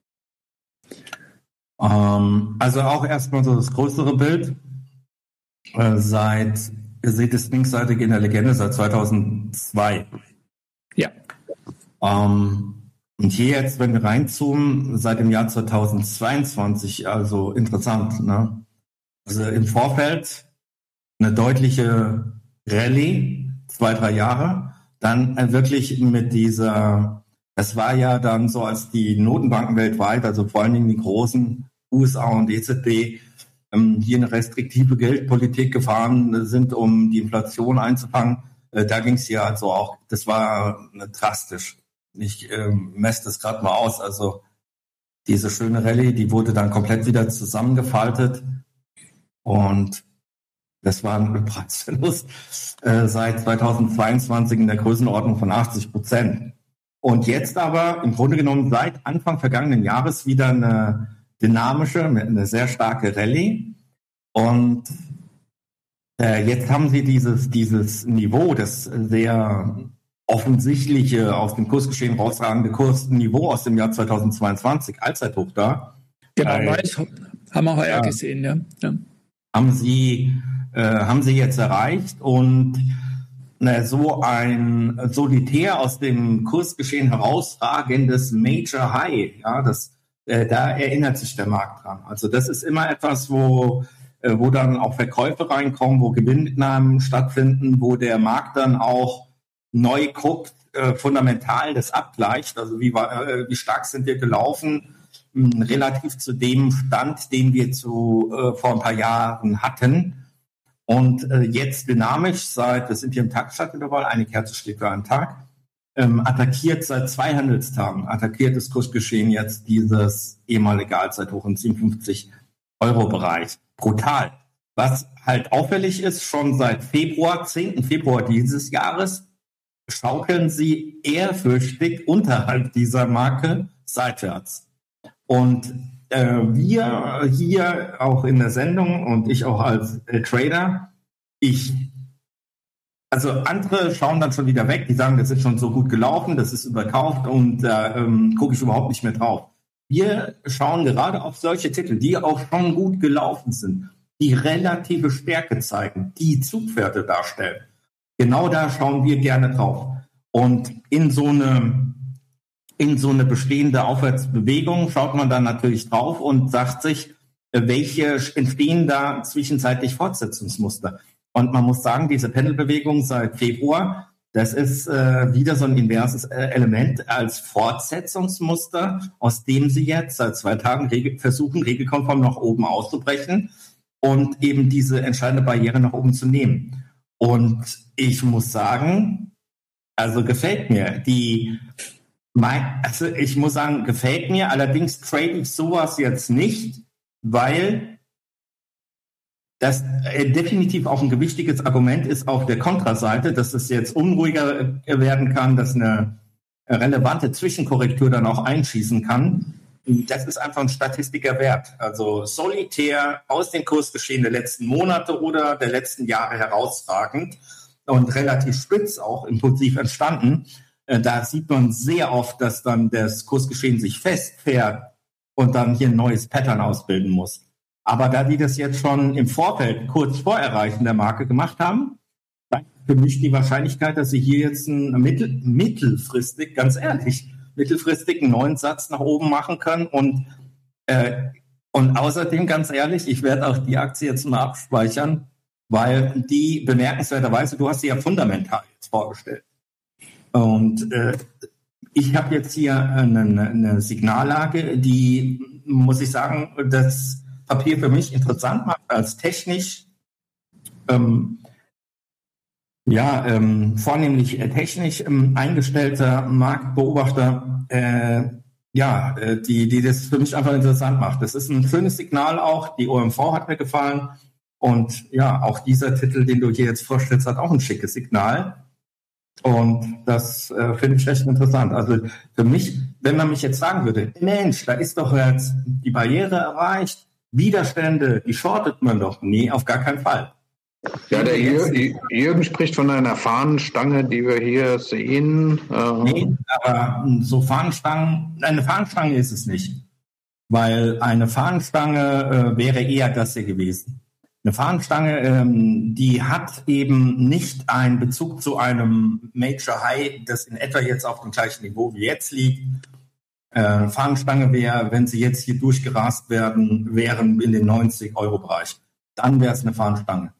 Ähm, also auch erstmal so das größere Bild. Äh, seit, ihr seht das linksseitige in der Legende, seit zweitausendzwei. Ja. Um, und hier jetzt, wenn wir reinzoomen, seit dem Jahr zweitausendzweiundzwanzig, also interessant, ne? Also im Vorfeld eine deutliche Rallye, zwei, drei Jahre, dann äh, wirklich mit dieser, das war ja dann so, als die Notenbanken weltweit, also vor allen Dingen die großen U S A und E Z B, ähm, hier eine restriktive Geldpolitik gefahren sind, um die Inflation einzufangen. Äh, da ging es ja also auch, das war äh, drastisch. Ich äh, messe das gerade mal aus, also diese schöne Rallye, die wurde dann komplett wieder zusammengefaltet und das war ein Preisverlust äh, seit zweitausendzweiundzwanzig in der Größenordnung von achtzig Prozent. Und jetzt aber im Grunde genommen seit Anfang vergangenen Jahres wieder eine dynamische, eine sehr starke Rallye. Und äh, jetzt haben sie dieses, dieses Niveau, das sehr offensichtliche, aus dem Kursgeschehen rausragende Kursniveau aus dem Jahr zweitausendzweiundzwanzig, Allzeithoch da. Genau, äh, weiß, haben wir heuer ja, gesehen, ja. ja. Haben sie, äh, haben sie jetzt erreicht und ne, so ein solitär aus dem Kursgeschehen herausragendes Major High, ja, das, äh, da erinnert sich der Markt dran. Also das ist immer etwas, wo äh, wo dann auch Verkäufe reinkommen, wo Gewinnmitnahmen stattfinden, wo der Markt dann auch neu guckt, äh, fundamental das abgleicht, also wie, war, äh, wie stark sind wir gelaufen, mh, relativ zu dem Stand, den wir zu, äh, vor ein paar Jahren hatten. Und äh, jetzt dynamisch, seit, wir sind hier im Tagesschattintervall, eine Kerze steht für einen Tag, ähm, attackiert seit zwei Handelstagen, attackiert das Kursgeschehen jetzt dieses ehemalige Allzeithoch im siebenundfünfzig Euro Bereich. Brutal. Was halt auffällig ist, schon seit Februar, zehnten Februar dieses Jahres, schaukeln sie ehrfürchtig unterhalb dieser Marke seitwärts. Und äh, wir hier auch in der Sendung und ich auch als äh, Trader, ich, also andere schauen dann schon wieder weg, die sagen, das ist schon so gut gelaufen, das ist überkauft und da äh, ähm, gucke ich überhaupt nicht mehr drauf. Wir schauen gerade auf solche Titel, die auch schon gut gelaufen sind, die relative Stärke zeigen, die Zugpferde darstellen. Genau da schauen wir gerne drauf. Und in so eine, in so eine bestehende Aufwärtsbewegung schaut man dann natürlich drauf und sagt sich, welche entstehen da zwischenzeitlich Fortsetzungsmuster. Und man muss sagen, diese Pendelbewegung seit Februar, das ist äh, wieder so ein inverses äh, Element als Fortsetzungsmuster, aus dem sie jetzt seit zwei Tagen regel- versuchen, regelkonform nach oben auszubrechen und eben diese entscheidende Barriere nach oben zu nehmen. Und ich muss sagen, also gefällt mir. Die, mein, also ich muss sagen, gefällt mir. Allerdings trade ich sowas jetzt nicht, weil das äh, definitiv auch ein gewichtiges Argument ist auf der Kontraseite, dass es jetzt unruhiger äh, werden kann, dass eine relevante Zwischenkorrektur dann auch einschießen kann. Das ist einfach ein statistischer Wert. Also solitär aus dem Kursgeschehen der letzten Monate oder der letzten Jahre herausragend und relativ spitz auch impulsiv entstanden. Da sieht man sehr oft, dass dann das Kursgeschehen sich festfährt und dann hier ein neues Pattern ausbilden muss. Aber da die das jetzt schon im Vorfeld kurz vor Erreichen der Marke gemacht haben, dann für mich die Wahrscheinlichkeit, dass sie hier jetzt ein mittel, mittelfristig, ganz ehrlich, mittelfristig einen neuen Satz nach oben machen können. Und, äh, und außerdem, ganz ehrlich, ich werde auch die Aktie jetzt mal abspeichern, weil die bemerkenswerterweise, du hast sie ja fundamental jetzt vorgestellt. Und äh, ich habe jetzt hier eine, eine Signallage, die, muss ich sagen, das Papier für mich interessant macht als technisch, ähm, ja, ähm, vornehmlich äh, technisch ähm, eingestellter Marktbeobachter, äh, ja, äh, die, die das für mich einfach interessant macht. Das ist ein schönes Signal auch. Die O M V hat mir gefallen. Und ja, auch dieser Titel, den du hier jetzt vorstellst, hat auch ein schickes Signal. Und das äh, finde ich recht interessant. Also für mich, wenn man mich jetzt sagen würde, Mensch, da ist doch jetzt die Barriere erreicht, Widerstände, die shortet man doch. Nee, auf gar keinen Fall. Ja, der Jürgen, Jürgen spricht von einer Fahnenstange, die wir hier sehen. Nee, aber so Fahnenstangen, eine Fahnenstange ist es nicht. Weil eine Fahnenstange äh, wäre eher das hier gewesen. Eine Fahnenstange, ähm, die hat eben nicht einen Bezug zu einem Major High, das in etwa jetzt auf dem gleichen Niveau wie jetzt liegt. Äh, Fahnenstange wäre, wenn sie jetzt hier durchgerast werden, wären in den neunzig Euro Bereich. Dann wäre es eine Fahnenstange.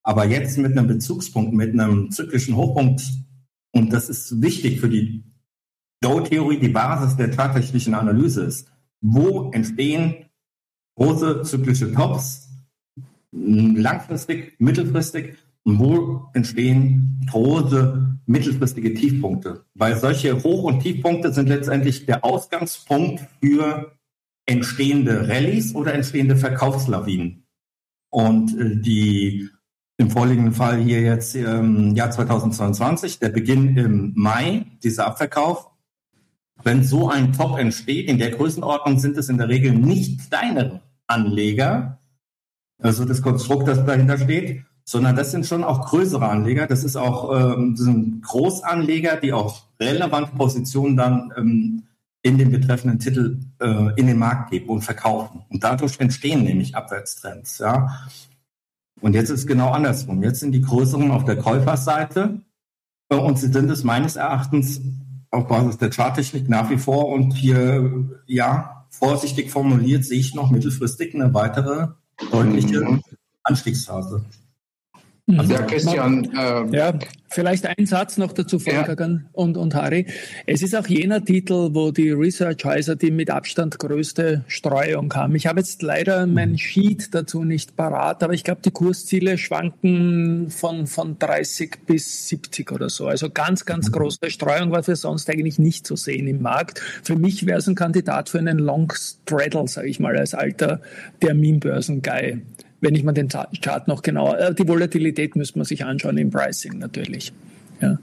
Aber jetzt mit einem Bezugspunkt, mit einem zyklischen Hochpunkt, und das ist wichtig für die Dow-Theorie, die Basis der charttechnischen Analyse ist, wo entstehen große zyklische Tops, langfristig, mittelfristig, und wo entstehen große mittelfristige Tiefpunkte. Weil solche Hoch- und Tiefpunkte sind letztendlich der Ausgangspunkt für entstehende Rallyes oder entstehende Verkaufslawinen. Und äh, die im vorliegenden Fall hier jetzt im Jahr zweitausendzweiundzwanzig, der Beginn im Mai, dieser Abverkauf. Wenn so ein Top entsteht, in der Größenordnung sind es in der Regel nicht kleinere Anleger, also das Konstrukt, das dahinter steht, sondern das sind schon auch größere Anleger. Das ist auch ähm, das sind Großanleger, die auch relevante Positionen dann ähm, in den betreffenden Titel äh, in den Markt geben und verkaufen. Und dadurch entstehen nämlich Abwärtstrends. Ja. Und jetzt ist es genau andersrum. Jetzt sind die größeren auf der Käuferseite äh, und sie sind es meines Erachtens auf Basis der Charttechnik nach wie vor. Und hier, ja, vorsichtig formuliert, sehe ich noch mittelfristig eine weitere deutliche mhm. Anstiegsphase. Also ja, Christian. Äh, ja, vielleicht ein Satz noch dazu, Volker ja. und, und Harry. Es ist auch jener Titel, wo die Research-Häuser die mit Abstand größte Streuung haben. Ich habe jetzt leider mein Sheet dazu nicht parat, aber ich glaube, die Kursziele schwanken von, von dreißig bis siebzig oder so. Also ganz, ganz große Streuung, was wir sonst eigentlich nicht so sehen im Markt. Für mich wäre es ein Kandidat für einen Long Straddle, sage ich mal, als alter Terminbörsen-Guy. Wenn ich mir den Chart noch genauer, die Volatilität müsste man sich anschauen im Pricing natürlich. Ja.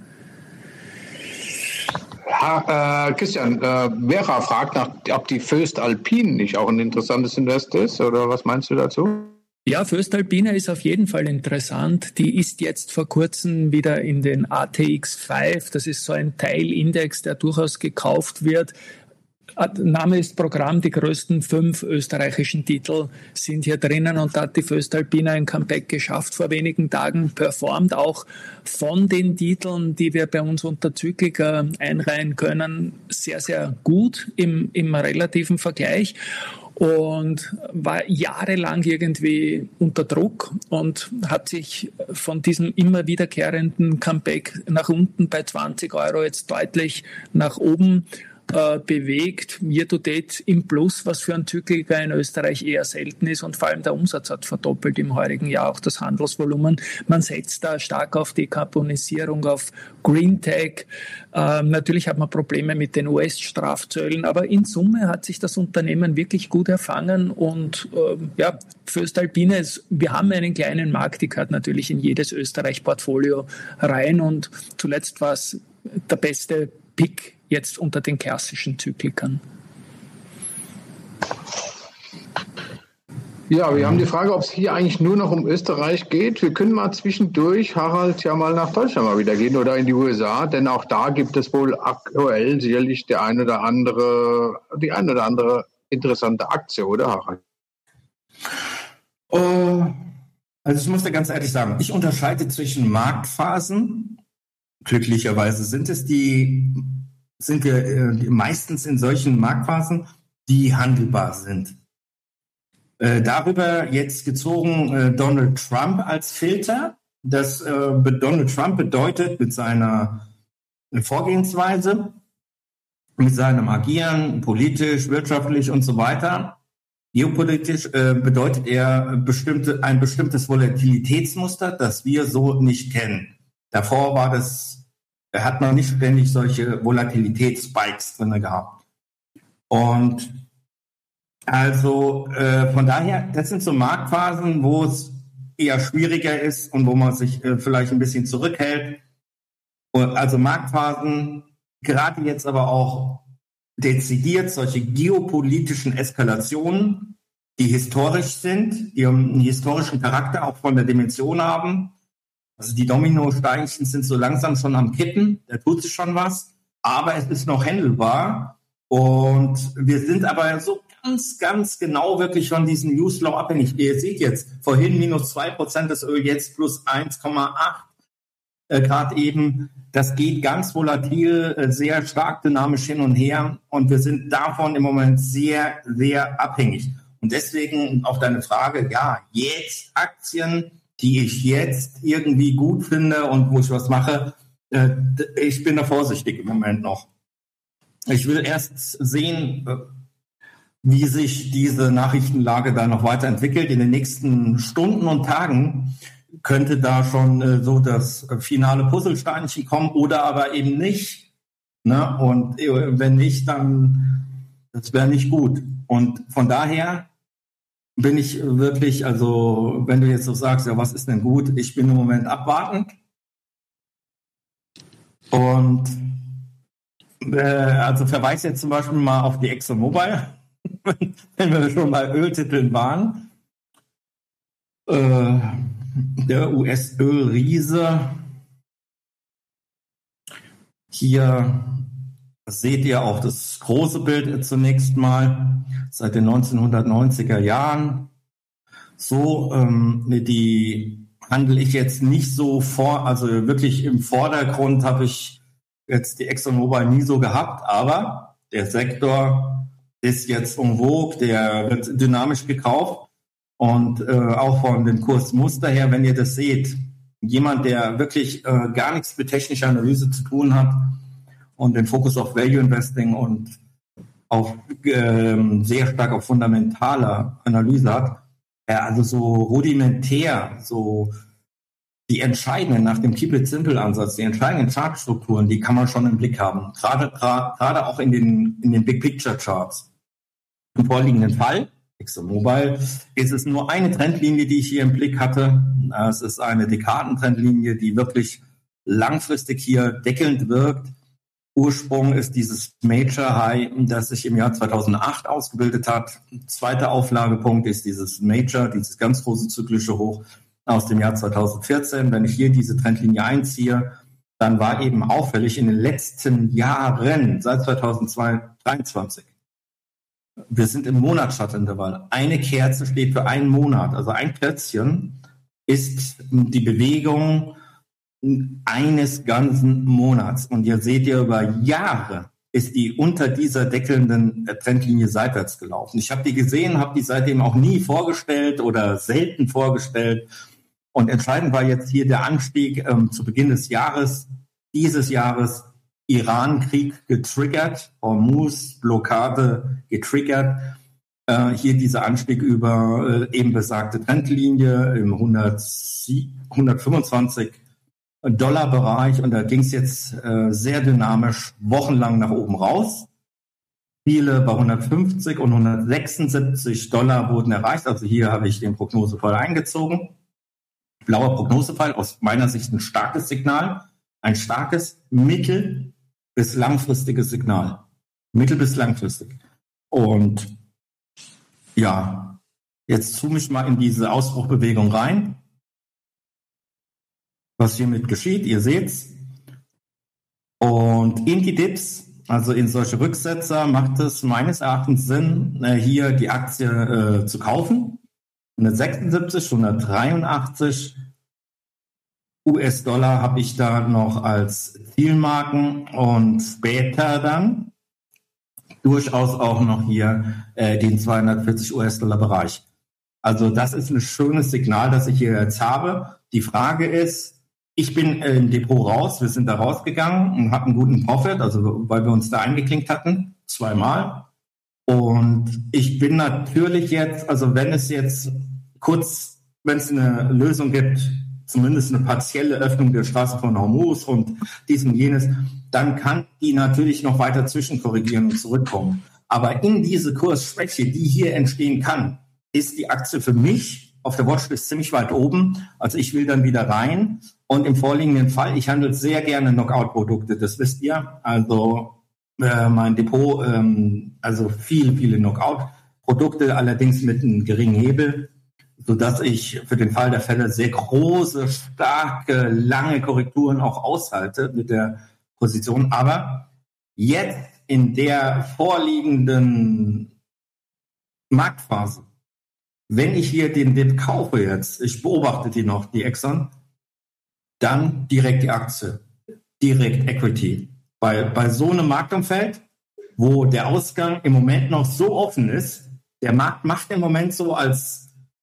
Ja, äh, Christian, äh, Vera fragt nach, ob die Voestalpine nicht auch ein interessantes Invest ist, oder was meinst du dazu? Ja, Voestalpine ist auf jeden Fall interessant. Die ist jetzt vor kurzem wieder in den A T X fünf. Das ist so ein Teilindex, der durchaus gekauft wird. Name ist Programm, die größten fünf österreichischen Titel sind hier drinnen und da hat die Voestalpine ein Comeback geschafft vor wenigen Tagen, performt auch von den Titeln, die wir bei uns unter Zykliker einreihen können, sehr, sehr gut im, im relativen Vergleich. Und war jahrelang irgendwie unter Druck und hat sich von diesem immer wiederkehrenden Comeback nach unten bei zwanzig Euro jetzt deutlich nach oben äh, bewegt. Year to date im Plus, was für einen Zykliker in Österreich eher selten ist, und vor allem der Umsatz hat verdoppelt im heurigen Jahr, auch das Handelsvolumen. Man setzt da stark auf Dekarbonisierung, auf Green Tech. Ähm, natürlich hat man Probleme mit den U S-Strafzöllen, aber in Summe hat sich das Unternehmen wirklich gut erfangen und ähm, ja, Voestalpine ist, wir haben einen kleinen Markt, die gehört natürlich in jedes Österreich-Portfolio rein, und zuletzt war es der beste Pick jetzt unter den klassischen Zyklikern. Ja, wir haben die Frage, ob es hier eigentlich nur noch um Österreich geht. Wir können mal zwischendurch, Harald, ja mal nach Deutschland mal wieder gehen oder in die U S A, denn auch da gibt es wohl aktuell sicherlich der ein oder andere, die ein oder andere interessante Aktie, oder Harald? Oh, also ich muss dir ganz ehrlich sagen, ich unterscheide zwischen Marktphasen. Glücklicherweise sind es die, sind wir äh, meistens in solchen Marktphasen, die handelbar sind. Äh, darüber jetzt gezogen äh, Donald Trump als Filter. Das äh, Donald Trump bedeutet mit seiner Vorgehensweise, mit seinem Agieren, politisch, wirtschaftlich und so weiter, geopolitisch äh, bedeutet er bestimmte, ein bestimmtes Volatilitätsmuster, das wir so nicht kennen. Davor war das, hat man nicht ständig solche Volatilitätsspikes drin gehabt. Und also äh, von daher, das sind so Marktphasen, wo es eher schwieriger ist und wo man sich äh, vielleicht ein bisschen zurückhält. Und also Marktphasen, gerade jetzt aber auch dezidiert solche geopolitischen Eskalationen, die historisch sind, die einen historischen Charakter auch von der Dimension haben. Also die Dominosteinchen sind so langsam schon am Kippen, da tut sich schon was, aber es ist noch handelbar. Und wir sind aber so ganz, ganz genau wirklich von diesem Newsflow abhängig. Ihr seht jetzt, vorhin minus zwei Prozent das Öl, jetzt plus eins Komma acht äh, Grad eben. Das geht ganz volatil, äh, sehr stark dynamisch hin und her. Und wir sind davon im Moment sehr, sehr abhängig. Und deswegen auf deine Frage, ja, jetzt Aktien, die ich jetzt irgendwie gut finde und wo ich was mache, äh, ich bin da vorsichtig im Moment noch. Ich will erst sehen, wie sich diese Nachrichtenlage da noch weiterentwickelt. In den nächsten Stunden und Tagen könnte da schon äh, so das finale Puzzlesteinchen kommen oder aber eben nicht. Ne? Und äh, wenn nicht, dann das wäre nicht gut. Und von daher bin ich wirklich, also wenn du jetzt so sagst, ja, was ist denn gut? Ich bin im Moment abwartend. Und äh, also verweise jetzt zum Beispiel mal auf die ExxonMobil, wenn wir schon bei Öltiteln waren. Äh, der U S-Ölriese. Hier seht ihr auch das große Bild zunächst mal, seit den neunzehnhundertneunziger Jahren. So, ähm, die handle ich jetzt nicht so vor, also wirklich im Vordergrund habe ich jetzt die ExxonMobil nie so gehabt, aber der Sektor ist jetzt en vogue, der wird dynamisch gekauft und äh, auch von dem Kursmuster her, wenn ihr das seht, jemand, der wirklich äh, gar nichts mit technischer Analyse zu tun hat und den Fokus auf Value Investing und auf äh, sehr stark auf fundamentaler Analyse hat, ja, also so rudimentär, so die entscheidenden nach dem Keep it simple Ansatz, die entscheidenden Chartstrukturen, die kann man schon im Blick haben. Gerade gerade auch in den in den Big Picture Charts. Im vorliegenden Fall ExxonMobil ist es nur eine Trendlinie, die ich hier im Blick hatte. Es ist eine Dekadentrendlinie, die wirklich langfristig hier deckelnd wirkt. Ursprung ist dieses Major High, das sich im Jahr zweitausendacht ausgebildet hat. Zweiter Auflagepunkt ist dieses Major, dieses ganz große zyklische Hoch aus dem Jahr zweitausendvierzehn. Wenn ich hier diese Trendlinie einziehe, dann war eben auffällig in den letzten Jahren, seit zweitausenddreiundzwanzig, wir sind im Monatschartintervall. Eine Kerze steht für einen Monat. Also ein Plätzchen ist die Bewegung eines ganzen Monats. Und ihr seht ja, über Jahre ist die unter dieser deckelnden Trendlinie seitwärts gelaufen. Ich habe die gesehen, habe die seitdem auch nie vorgestellt oder selten vorgestellt. Und entscheidend war jetzt hier der Anstieg ähm, zu Beginn des Jahres, dieses Jahres, Iran-Krieg getriggert, Hormuz-Blockade getriggert. Äh, hier dieser Anstieg über äh, eben besagte Trendlinie im hundertfünfundzwanzig Dollar Bereich. Und da ging es jetzt äh, sehr dynamisch wochenlang nach oben raus. Ziele bei hundertfünfzig und hundertsechsundsiebzig Dollar wurden erreicht. Also hier habe ich den Prognosefall eingezogen. Blauer Prognosefall, aus meiner Sicht ein starkes Signal. Ein starkes mittel- bis langfristiges Signal. Mittel- bis langfristig. Und ja, jetzt zoome ich mal in diese Ausbruchbewegung rein. Was hiermit geschieht, ihr seht's. Und in die Dips, also in solche Rücksetzer, macht es meines Erachtens Sinn, hier die Aktie äh, zu kaufen. hundertsechsundsiebzig, hundertdreiundachtzig U S-Dollar habe ich da noch als Zielmarken und später dann durchaus auch noch hier äh, den zweihundertvierzig U S-Dollar Bereich. Also das ist ein schönes Signal, das ich hier jetzt habe. Die Frage ist, ich bin äh, im Depot raus, wir sind da rausgegangen und hatten einen guten Profit, also weil wir uns da eingeklinkt hatten, zweimal. Und ich bin natürlich jetzt, also wenn es jetzt kurz, wenn es eine Lösung gibt, zumindest eine partielle Öffnung der Straße von Hormuz und dies und jenes, dann kann die natürlich noch weiter zwischenkorrigieren und zurückkommen. Aber in diese Kursschwäche, die hier entstehen kann, ist die Aktie für mich auf der Watchlist ziemlich weit oben. Also ich will dann wieder rein. Und im vorliegenden Fall, ich handle sehr gerne Knockout-Produkte, das wisst ihr. Also äh, mein Depot, ähm, also viele, viele Knockout-Produkte, allerdings mit einem geringen Hebel, sodass ich für den Fall der Fälle sehr große, starke, lange Korrekturen auch aushalte mit der Position. Aber jetzt in der vorliegenden Marktphase, wenn ich hier den Dip kaufe jetzt, ich beobachte die noch, die Exxon, dann direkt die Aktie, direkt Equity. Bei, bei so einem Marktumfeld, wo der Ausgang im Moment noch so offen ist, der Markt macht im Moment so, als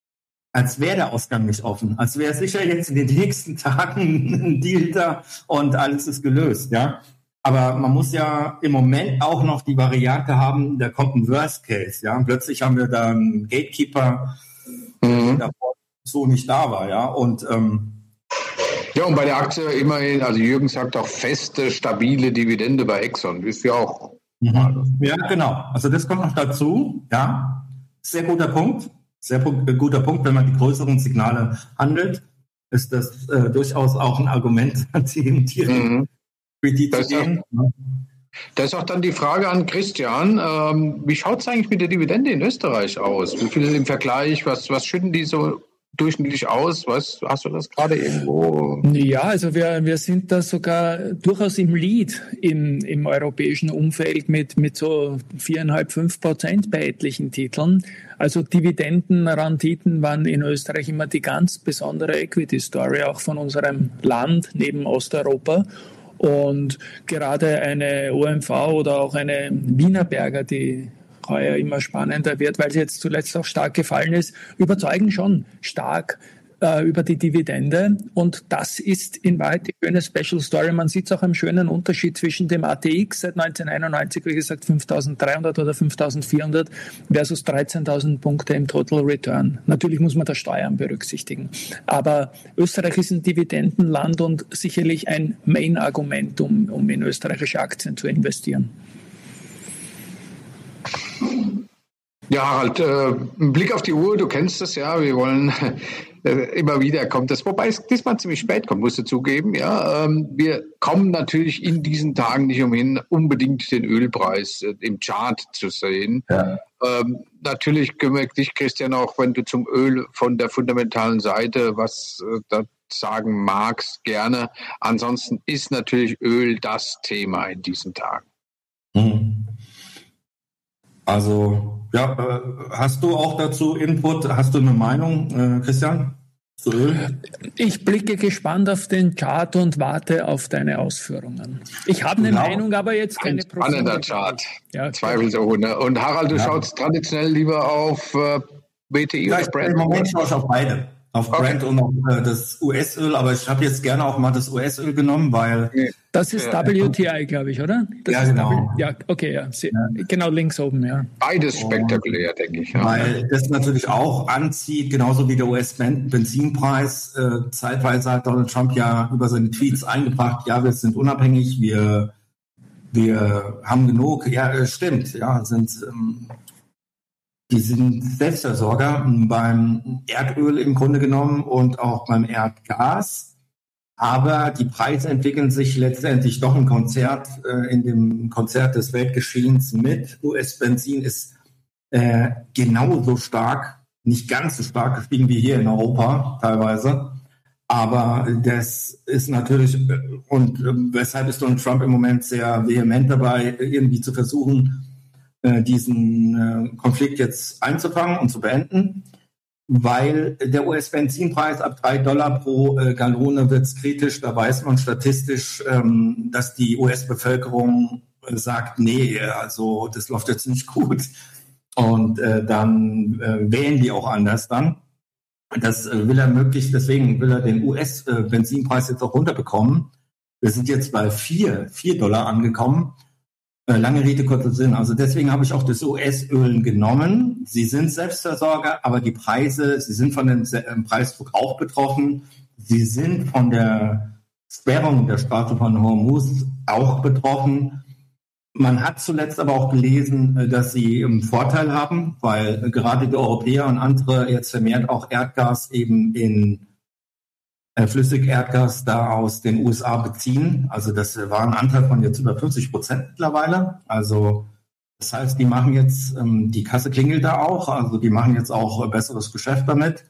als wäre der Ausgang nicht offen, als wäre sicher jetzt in den nächsten Tagen ein Deal da und alles ist gelöst, ja. Aber man muss ja im Moment auch noch die Variante haben, da kommt ein Worst Case, ja. Und plötzlich haben wir da einen Gatekeeper, mhm. der davor so nicht da war, ja. Und ähm, ja, und bei der Aktie immerhin, also Jürgen sagt auch feste, stabile Dividende bei Exxon, ist ja auch. Mhm. Ja, genau. Also das kommt noch dazu, ja. Sehr guter Punkt. Sehr guter Punkt, wenn man die größeren Signale handelt, ist das äh, durchaus auch ein Argument, die direkt mhm. für die zu gehen. Da ist auch dann die Frage an Christian, ähm, wie schaut es eigentlich mit der Dividende in Österreich aus? Wie viel im Vergleich, was, was schütten die so durchschnittlich aus? Was, hast du das gerade irgendwo? Ja, also wir, wir sind da sogar durchaus im Lead im, im europäischen Umfeld mit, mit so viereinhalb, fünf Prozent bei etlichen Titeln. Also Dividendenrenditen waren in Österreich immer die ganz besondere Equity-Story, auch von unserem Land neben Osteuropa. Und gerade eine O M V oder auch eine Wienerberger, die heuer immer spannender wird, weil sie jetzt zuletzt auch stark gefallen ist, überzeugen schon stark äh, über die Dividende. Und das ist in Wahrheit die schöne Special Story. Man sieht auch einen schönen Unterschied zwischen dem A T X seit neunzehnhunderteinundneunzig, wie gesagt, fünftausenddreihundert oder fünftausendvierhundert versus dreizehntausend Punkte im Total Return. Natürlich muss man da Steuern berücksichtigen. Aber Österreich ist ein Dividendenland und sicherlich ein Main-Argument, um, um in österreichische Aktien zu investieren. Ja, Harald, äh, ein Blick auf die Uhr, du kennst das ja, wir wollen äh, immer wieder kommt das, wobei es diesmal ziemlich spät kommt, musst du zugeben, ja, ähm, wir kommen natürlich in diesen Tagen nicht umhin, unbedingt den Ölpreis äh, im Chart zu sehen. Ja. Ähm, natürlich kümmere ich dich, Christian, auch wenn du zum Öl von der fundamentalen Seite was äh, da sagen magst, gerne. Ansonsten ist natürlich Öl das Thema in diesen Tagen. Mhm. Also, ja, äh, hast du auch dazu Input? Hast du eine Meinung, äh, Christian, zu Öl? Ich blicke gespannt auf den Chart und warte auf deine Ausführungen. Ich habe eine genau. Meinung, aber jetzt keine Profil. Spannender Chart, ja, zweifelsohne. Und Harald, du ja. schaust traditionell lieber auf äh, B T I ja, oder Brent? Im Moment schaue ich auf beide. Auf okay. Brent und auf äh, das U S-Öl, aber ich habe jetzt gerne auch mal das U S-Öl genommen, weil... Das ist ja, W T I, glaube ich, oder? Das ja, genau. W- ja, okay, ja. Sie, ja. Genau links oben, ja. Beides spektakulär, denke ich. Ja. Weil das natürlich auch anzieht, genauso wie der U S-Benzinpreis. Äh, zeitweise hat Donald Trump ja über seine Tweets eingebracht, ja, wir sind unabhängig, wir, wir haben genug. Ja, stimmt, ja, sind... Ähm, Die sind Selbstversorger beim Erdöl im Grunde genommen und auch beim Erdgas. Aber die Preise entwickeln sich letztendlich doch im Konzert, äh, in dem Konzert des Weltgeschehens mit. U S-Benzin ist äh, genauso stark, nicht ganz so stark gestiegen wie hier in Europa teilweise. Aber das ist natürlich, und äh, weshalb ist Donald Trump im Moment sehr vehement dabei, irgendwie zu versuchen, diesen äh, Konflikt jetzt einzufangen und zu beenden, weil der U S-Benzinpreis ab drei Dollar pro äh, Gallone wird es kritisch. Da weiß man statistisch, ähm, dass die U S-Bevölkerung äh, sagt, nee, also das läuft jetzt nicht gut. Und äh, dann äh, wählen die auch anders dann. Das äh, will er möglichst, deswegen will er den U S-Benzinpreis jetzt auch runterbekommen. Wir sind jetzt bei vier, vier Dollar angekommen. Lange Rede, kurzer Sinn. Also deswegen habe ich auch das U S-Öl genommen. Sie sind Selbstversorger, aber die Preise, sie sind von dem Preisdruck auch betroffen. Sie sind von der Sperrung der Straße von Hormuz auch betroffen. Man hat zuletzt aber auch gelesen, dass sie einen Vorteil haben, weil gerade die Europäer und andere jetzt vermehrt auch Erdgas eben in Flüssigerdgas da aus den U S A beziehen. Also das war ein Anteil von jetzt über fünfzig Prozent mittlerweile. Also das heißt, die machen jetzt, ähm, die Kasse klingelt da auch, also die machen jetzt auch besseres Geschäft damit.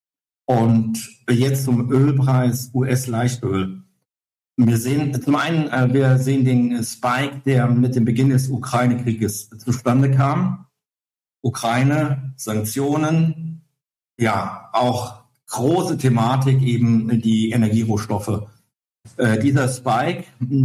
Und jetzt zum Ölpreis U S-Leichtöl. Wir sehen zum einen, äh, wir sehen den Spike, der mit dem Beginn des Ukraine-Krieges zustande kam. Ukraine, Sanktionen, ja, auch große Thematik eben die Energierohstoffe. Äh, dieser Spike,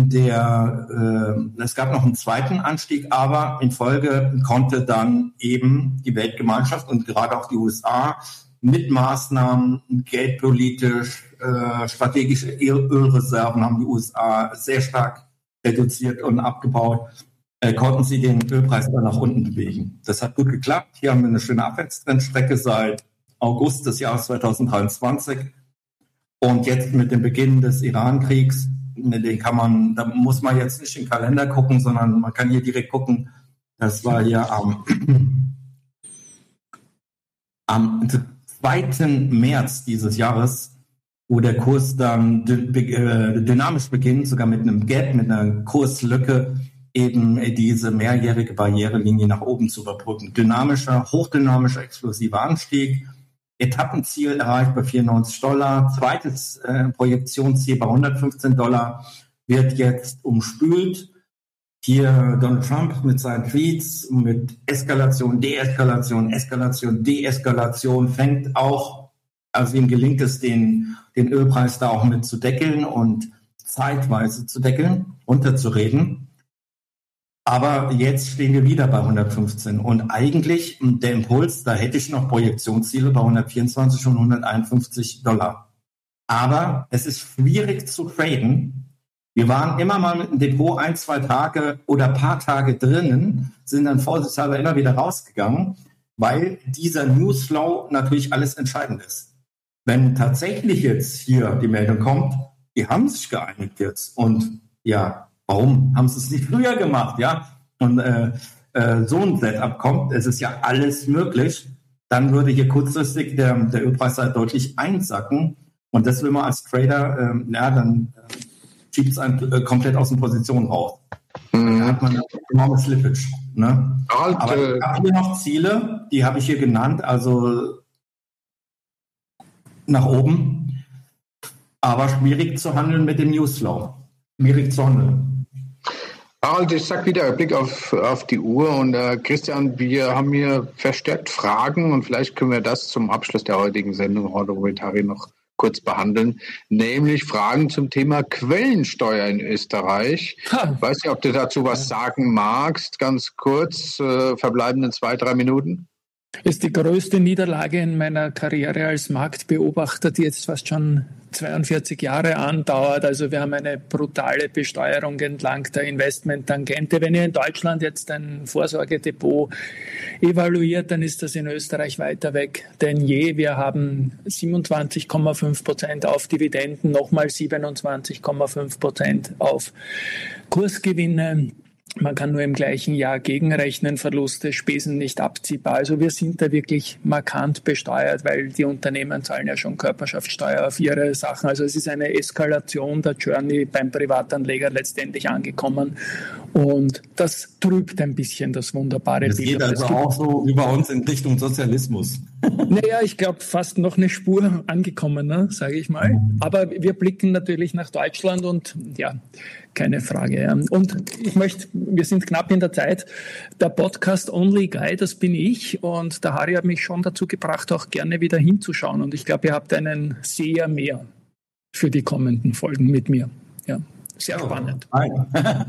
der, äh, es gab noch einen zweiten Anstieg, aber in Folge konnte dann eben die Weltgemeinschaft und gerade auch die U S A mit Maßnahmen, geldpolitisch, äh, strategische Ölreserven haben die U S A sehr stark reduziert und abgebaut, äh, konnten sie den Ölpreis dann nach unten bewegen. Das hat gut geklappt. Hier haben wir eine schöne Abwärtstrendstrecke seit August des Jahres zweitausenddreiundzwanzig. Und jetzt mit dem Beginn des Iran-Kriegs, den kann man, da muss man jetzt nicht im Kalender gucken, sondern man kann hier direkt gucken. Das war ja am, am zweiten März dieses Jahres, wo der Kurs dann dynamisch beginnt, sogar mit einem Gap, mit einer Kurslücke, eben diese mehrjährige Barrierelinie nach oben zu überbrücken. Dynamischer, hochdynamischer, explosiver Anstieg. Etappenziel erreicht bei vierundneunzig Dollar. Zweites äh, Projektionsziel bei hundertfünfzehn Dollar wird jetzt umspült. Hier Donald Trump mit seinen Tweets, mit Eskalation, Deeskalation, Eskalation, Deeskalation fängt auch, also ihm gelingt es, den, den Ölpreis da auch mit zu deckeln und zeitweise zu deckeln, runterzureden. Aber jetzt stehen wir wieder bei hundertfünfzehn und eigentlich der Impuls, da hätte ich noch Projektionsziele bei hundertvierundzwanzig und hunderteinundfünfzig Dollar. Aber es ist schwierig zu traden. Wir waren immer mal mit dem Depot ein, zwei Tage oder paar Tage drinnen, sind dann vorsichtshalber immer wieder rausgegangen, weil dieser Newsflow natürlich alles entscheidend ist. Wenn tatsächlich jetzt hier die Meldung kommt, die haben sich geeinigt jetzt und ja, warum haben sie es nicht früher gemacht, ja? Und äh, äh, so ein Setup kommt, es ist ja alles möglich, dann würde hier kurzfristig der, der Ölpreis halt deutlich einsacken. Und das will man als Trader, äh, ja, dann äh, schiebt es einen äh, komplett aus den Positionen raus. Mhm. Da hat man enorme Slippage. Ne? Halt, Aber ich habe hier noch Ziele, die habe ich hier genannt, also nach oben. Aber schwierig zu handeln mit dem Newsflow. Schwierig zu handeln. Harald, ich sag wieder Blick auf, auf die Uhr und äh, Christian, wir haben hier verstärkt Fragen und vielleicht können wir das zum Abschluss der heutigen Sendung Rondo-Vitari noch kurz behandeln, nämlich Fragen zum Thema Quellensteuer in Österreich. Ha. Ich weiß nicht, ob du dazu was sagen magst, ganz kurz, äh, verbleibenden zwei, drei Minuten. Ist die größte Niederlage in meiner Karriere als Marktbeobachter, die jetzt fast schon zweiundvierzig Jahre andauert. Also wir haben eine brutale Besteuerung entlang der Investmenttangente. Wenn ihr in Deutschland jetzt ein Vorsorgedepot evaluiert, dann ist das in Österreich weiter weg denn je. Wir haben siebenundzwanzig Komma fünf Prozent auf Dividenden, nochmal siebenundzwanzig Komma fünf Prozent auf Kursgewinne. Man kann nur im gleichen Jahr gegenrechnen, Verluste, Spesen nicht abziehbar. Also wir sind da wirklich markant besteuert, weil die Unternehmen zahlen ja schon Körperschaftssteuer auf ihre Sachen. Also es ist eine Eskalation der Journey beim Privatanleger letztendlich angekommen. Und das trübt ein bisschen das wunderbare das Bild. Das geht also auch so über uns in Richtung Sozialismus. Naja, ich glaube, fast noch eine Spur angekommen, ne, sage ich mal. Aber wir blicken natürlich nach Deutschland und ja, keine Frage. Ja. Und ich möchte, wir sind knapp in der Zeit, der Podcast Only Guy, das bin ich und der Harry hat mich schon dazu gebracht, auch gerne wieder hinzuschauen und ich glaube, ihr habt einen Seher mehr für die kommenden Folgen mit mir. Ja, sehr oh, spannend. Ja.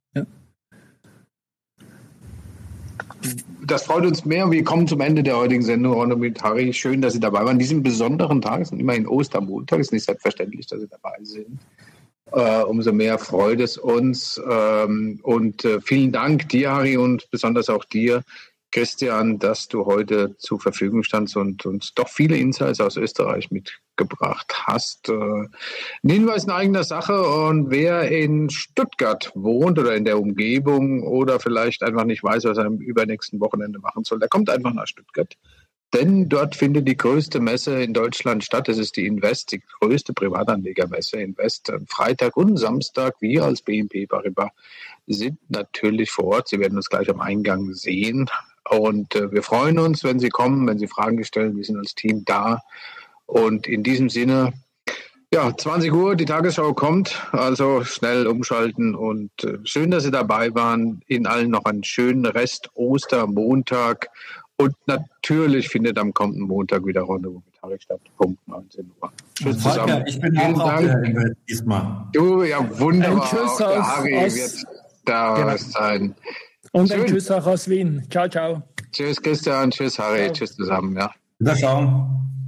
Das freut uns mehr. Wir kommen zum Ende der heutigen Sendung. Rondo-Vitari, schön, dass Sie dabei waren. An diesem besonderen Tag, es ist immerhin Ostermontag, es ist nicht selbstverständlich, dass Sie dabei sind. Uh, umso mehr freut es uns. Ähm, und äh, vielen Dank dir, Harry, und besonders auch dir, Christian, dass du heute zur Verfügung standst und uns doch viele Insights aus Österreich mitgebracht hast. Äh, ein Hinweis in eigener Sache, und wer in Stuttgart wohnt oder in der Umgebung oder vielleicht einfach nicht weiß, was er am übernächsten Wochenende machen soll, der kommt einfach nach Stuttgart. Denn dort findet die größte Messe in Deutschland statt. Es ist die Invest, die größte Privatanlegermesse Invest. Freitag und Samstag, wir als B N P Paribas sind natürlich vor Ort. Sie werden uns gleich am Eingang sehen. Und äh, wir freuen uns, wenn Sie kommen, wenn Sie Fragen stellen. Wir sind als Team da. Und in diesem Sinne, ja, zwanzig Uhr, die Tagesschau kommt. Also schnell umschalten. Und äh, schön, dass Sie dabei waren. Ihnen allen noch einen schönen Rest Ostermontag. Und natürlich findet am kommenden Montag wieder Rondo-Vitari statt. Punkt neunzehn Uhr. Tschüss zusammen. Ich bin auch auf der Invest diesmal. Du, ja, wunderbar. Ein Tschüss auch aus, Harry aus, wird da genau. sein. Und Schön. Ein Tschüss auch aus Wien. Ciao, ciao. Tschüss, Christian. Tschüss, Harry. Ciao. Tschüss zusammen. Ja. Ciao.